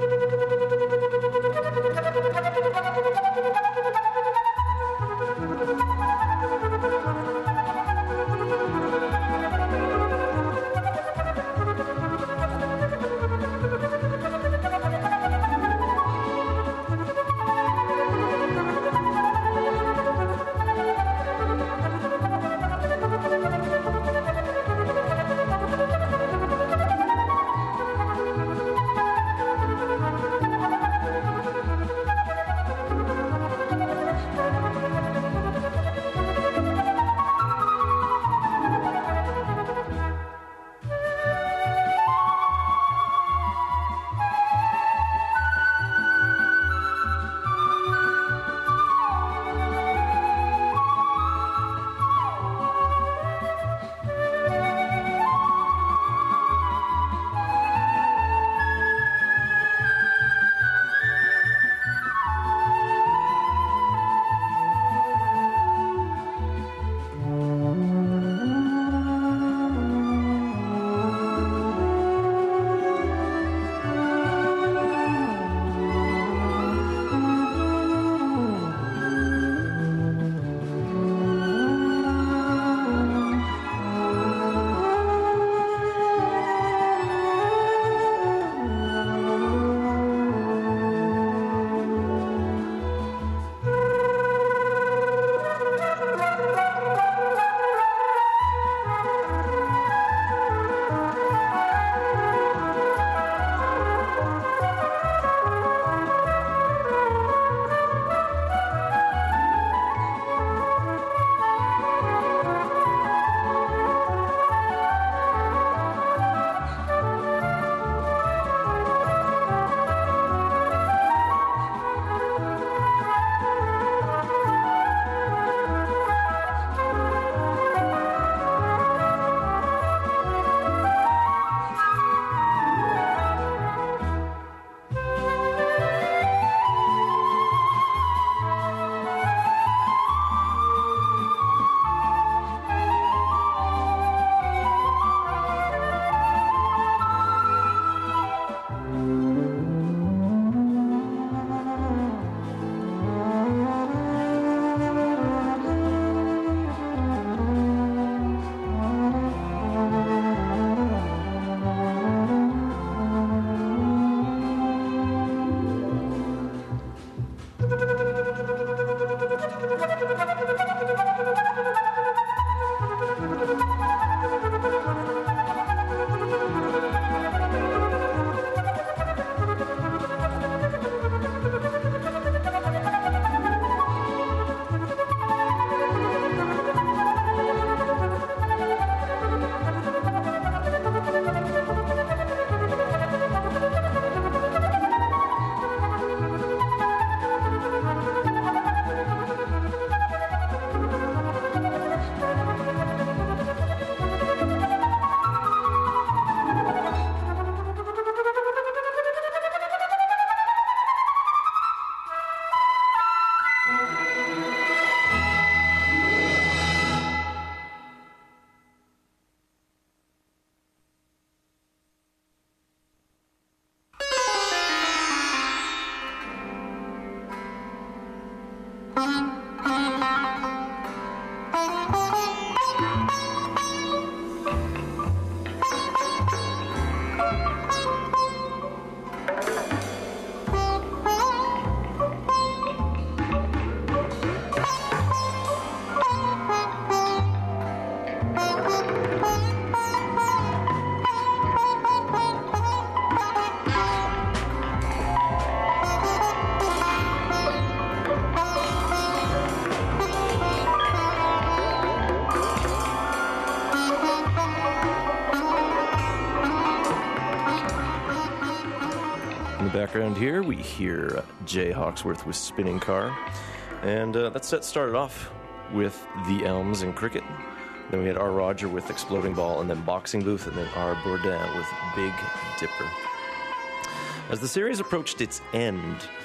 Background here, we hear Jay Hawksworth with Spinning Car, and uh, that set started off with The Elms and Cricket. Then we had R. Roger with Exploding Ball, and then Boxing Booth, and then R. Bourdin with Big Dipper. As the series approached its end,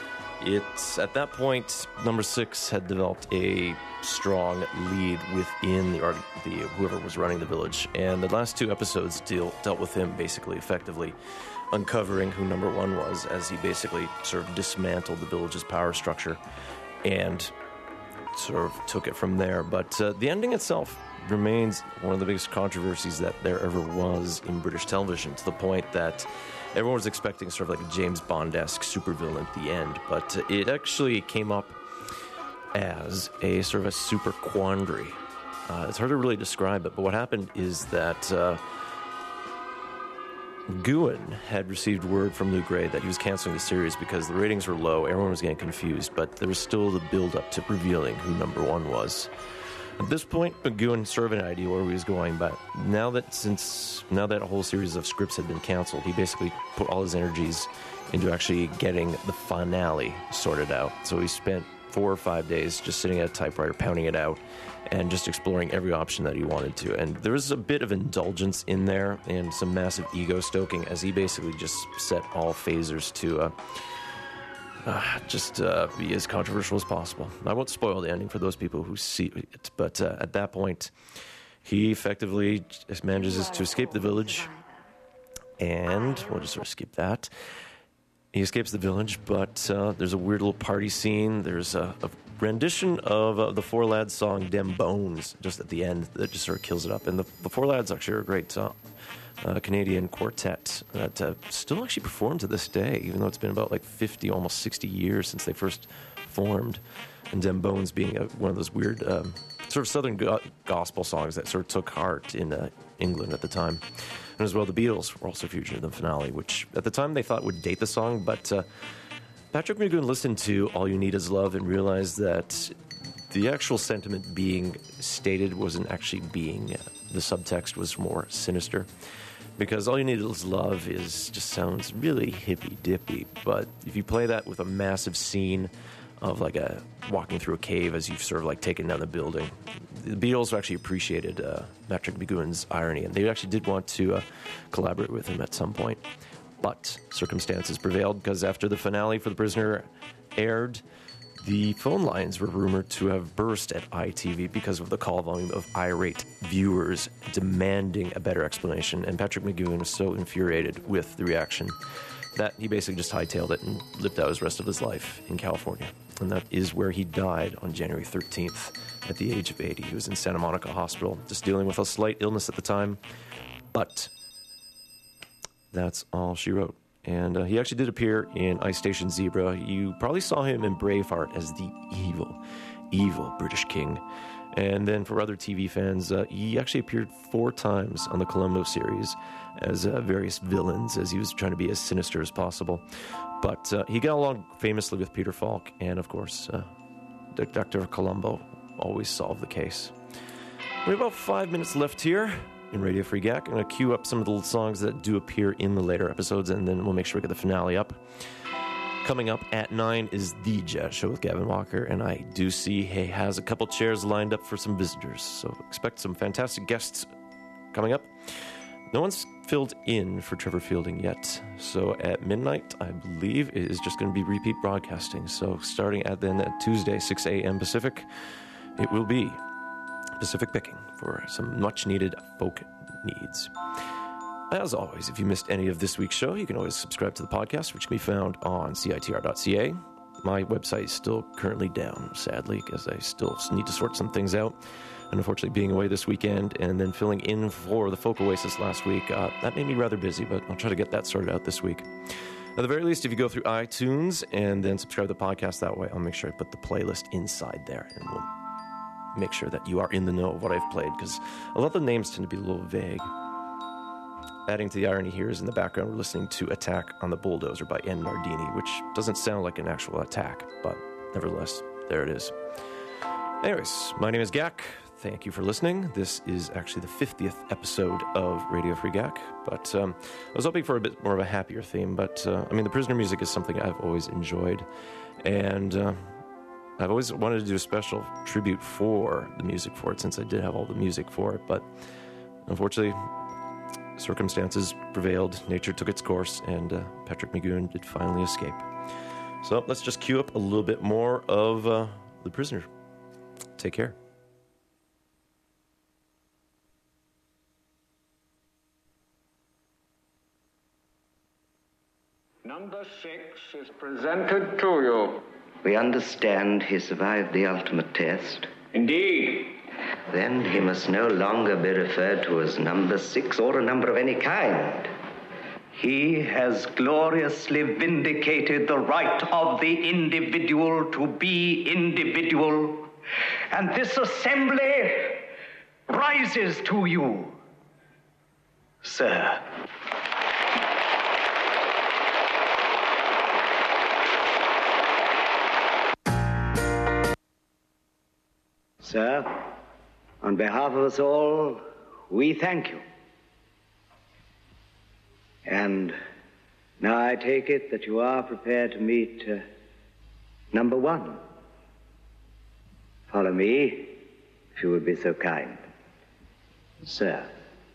it's at that point, number six had developed a strong lead within the, art, the whoever was running the village, and the last two episodes deal, dealt with him basically effectively uncovering who number one was, as he basically sort of dismantled the village's power structure and sort of took it from there. But uh, the ending itself remains one of the biggest controversies that there ever was in British television, to the point that everyone was expecting sort of like a James Bond-esque supervillain at the end, but it actually came up as a sort of a super quandary. Uh, it's hard to really describe it, but what happened is that uh, Guin had received word from Lew Grade that he was canceling the series because the ratings were low, everyone was getting confused, but there was still the build-up to revealing who number one was. At this point, Guin sort of an idea where he was going, but now that since now that a whole series of scripts had been canceled, he basically put all his energies into actually getting the finale sorted out. So he spent four or five days just sitting at a typewriter, pounding it out, and just exploring every option that he wanted to. And there was a bit of indulgence in there and some massive ego stoking, as he basically just set all phasers to uh, Uh, just uh, be as controversial as possible. I won't spoil the ending for those people who see it, but uh, at that point, he effectively just manages to escape the village, and we'll just sort of skip that. He escapes the village, but uh, there's a weird little party scene. There's a, a rendition of uh, the Four Lads song "Dem Bones" just at the end that just sort of kills it up. And the, the Four Lads actually are a great song. Uh, Canadian quartet that uh, still actually perform to this day, even though it's been about like fifty, almost sixty years since they first formed. And Dem Bones being a, one of those weird um, sort of southern go- gospel songs that sort of took heart in uh, England at the time. And as well, the Beatles were also featured in the finale, which at the time they thought would date the song, but uh, Patrick McGowan listened to All You Need Is Love and realized that the actual sentiment being stated wasn't actually being, uh, the subtext was more sinister. Because All You Need Is Love is just sounds really hippy-dippy, but if you play that with a massive scene of like a walking through a cave as you've sort of like taken down the building, the Beatles actually appreciated uh, Patrick McGowan's irony, and they actually did want to uh, collaborate with him at some point. But circumstances prevailed, because after the finale for The Prisoner aired, the phone lines were rumored to have burst at I T V because of the call volume of irate viewers demanding a better explanation, and Patrick McGowan was so infuriated with the reaction that he basically just hightailed it and lived out his rest of his life in California. And that is where he died on January thirteenth at the age of eighty. He was in Santa Monica Hospital, just dealing with a slight illness at the time, but that's all she wrote. And uh, he actually did appear in Ice Station Zebra. You probably saw him in Braveheart as the evil, evil British king. And then for other T V fans, uh, he actually appeared four times on the Columbo series as uh, various villains, as he was trying to be as sinister as possible. But uh, he got along famously with Peter Falk, and of course, uh, Doctor Columbo always solved the case. We have about five minutes left here in Radio Free G A C. I'm going to queue up some of the little songs that do appear in the later episodes, and then we'll make sure we get the finale up. Coming up at nine is The Jazz Show with Gavin Walker, and I do see he has a couple chairs lined up for some visitors, so expect some fantastic guests coming up. No one's filled in for Trevor Fielding yet, so at midnight, I believe, it is just going to be repeat broadcasting. So starting at then at Tuesday, six a.m. Pacific, it will be Pacific picking for some much-needed folk needs. As always, if you missed any of this week's show, you can always subscribe to the podcast, which can be found on C I T R dot C A. My website is still currently down, sadly, because I still need to sort some things out. And unfortunately, being away this weekend and then filling in for the Folk Oasis last week, uh, that made me rather busy, but I'll try to get that sorted out this week. At the very least, if you go through iTunes and then subscribe to the podcast that way, I'll make sure I put the playlist inside there, and we'll make sure that you are in the know of what I've played, because a lot of the names tend to be a little vague. Adding to the irony here is in the background, we're listening to Attack on the Bulldozer by N. Nardini, which doesn't sound like an actual attack, but nevertheless, there it is. Anyways, my name is Gak. Thank you for listening. This is actually the fiftieth episode of Radio Free Gak, but um, I was hoping for a bit more of a happier theme, but uh, I mean, the Prisoner music is something I've always enjoyed, and uh, I've always wanted to do a special tribute for the music for it, since I did have all the music for it, but unfortunately, circumstances prevailed, nature took its course, and uh, Patrick McGowan did finally escape. So let's just cue up a little bit more of uh, The Prisoner. Take care. Number six is presented to you. We understand he survived the ultimate test. Indeed. Then he must no longer be referred to as number six or a number of any kind. He has gloriously vindicated the right of the individual to be individual. And this assembly rises to you, sir. Sir, on behalf of us all, we thank you. And now I take it that you are prepared to meet uh, number one. Follow me, if you would be so kind. Sir.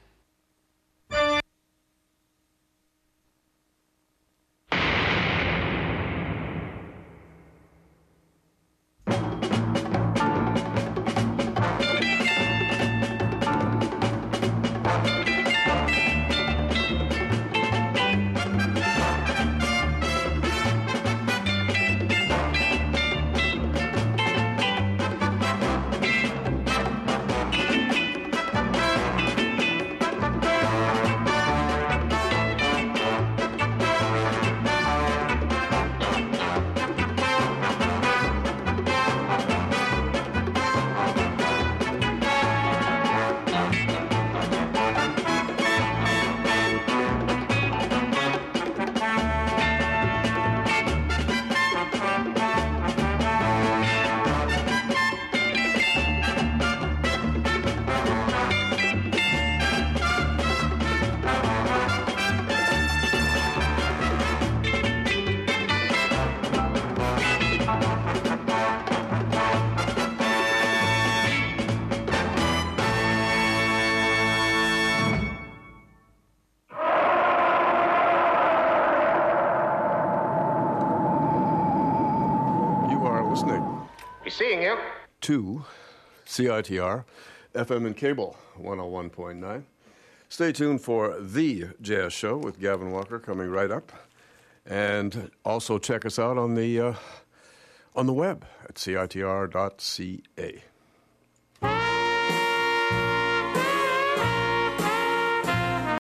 Seeing you. To C I T R, F M and cable, one oh one point nine. Stay tuned for The Jazz Show with Gavin Walker coming right up. And also check us out on the, uh, on the web at C I T R dot C A.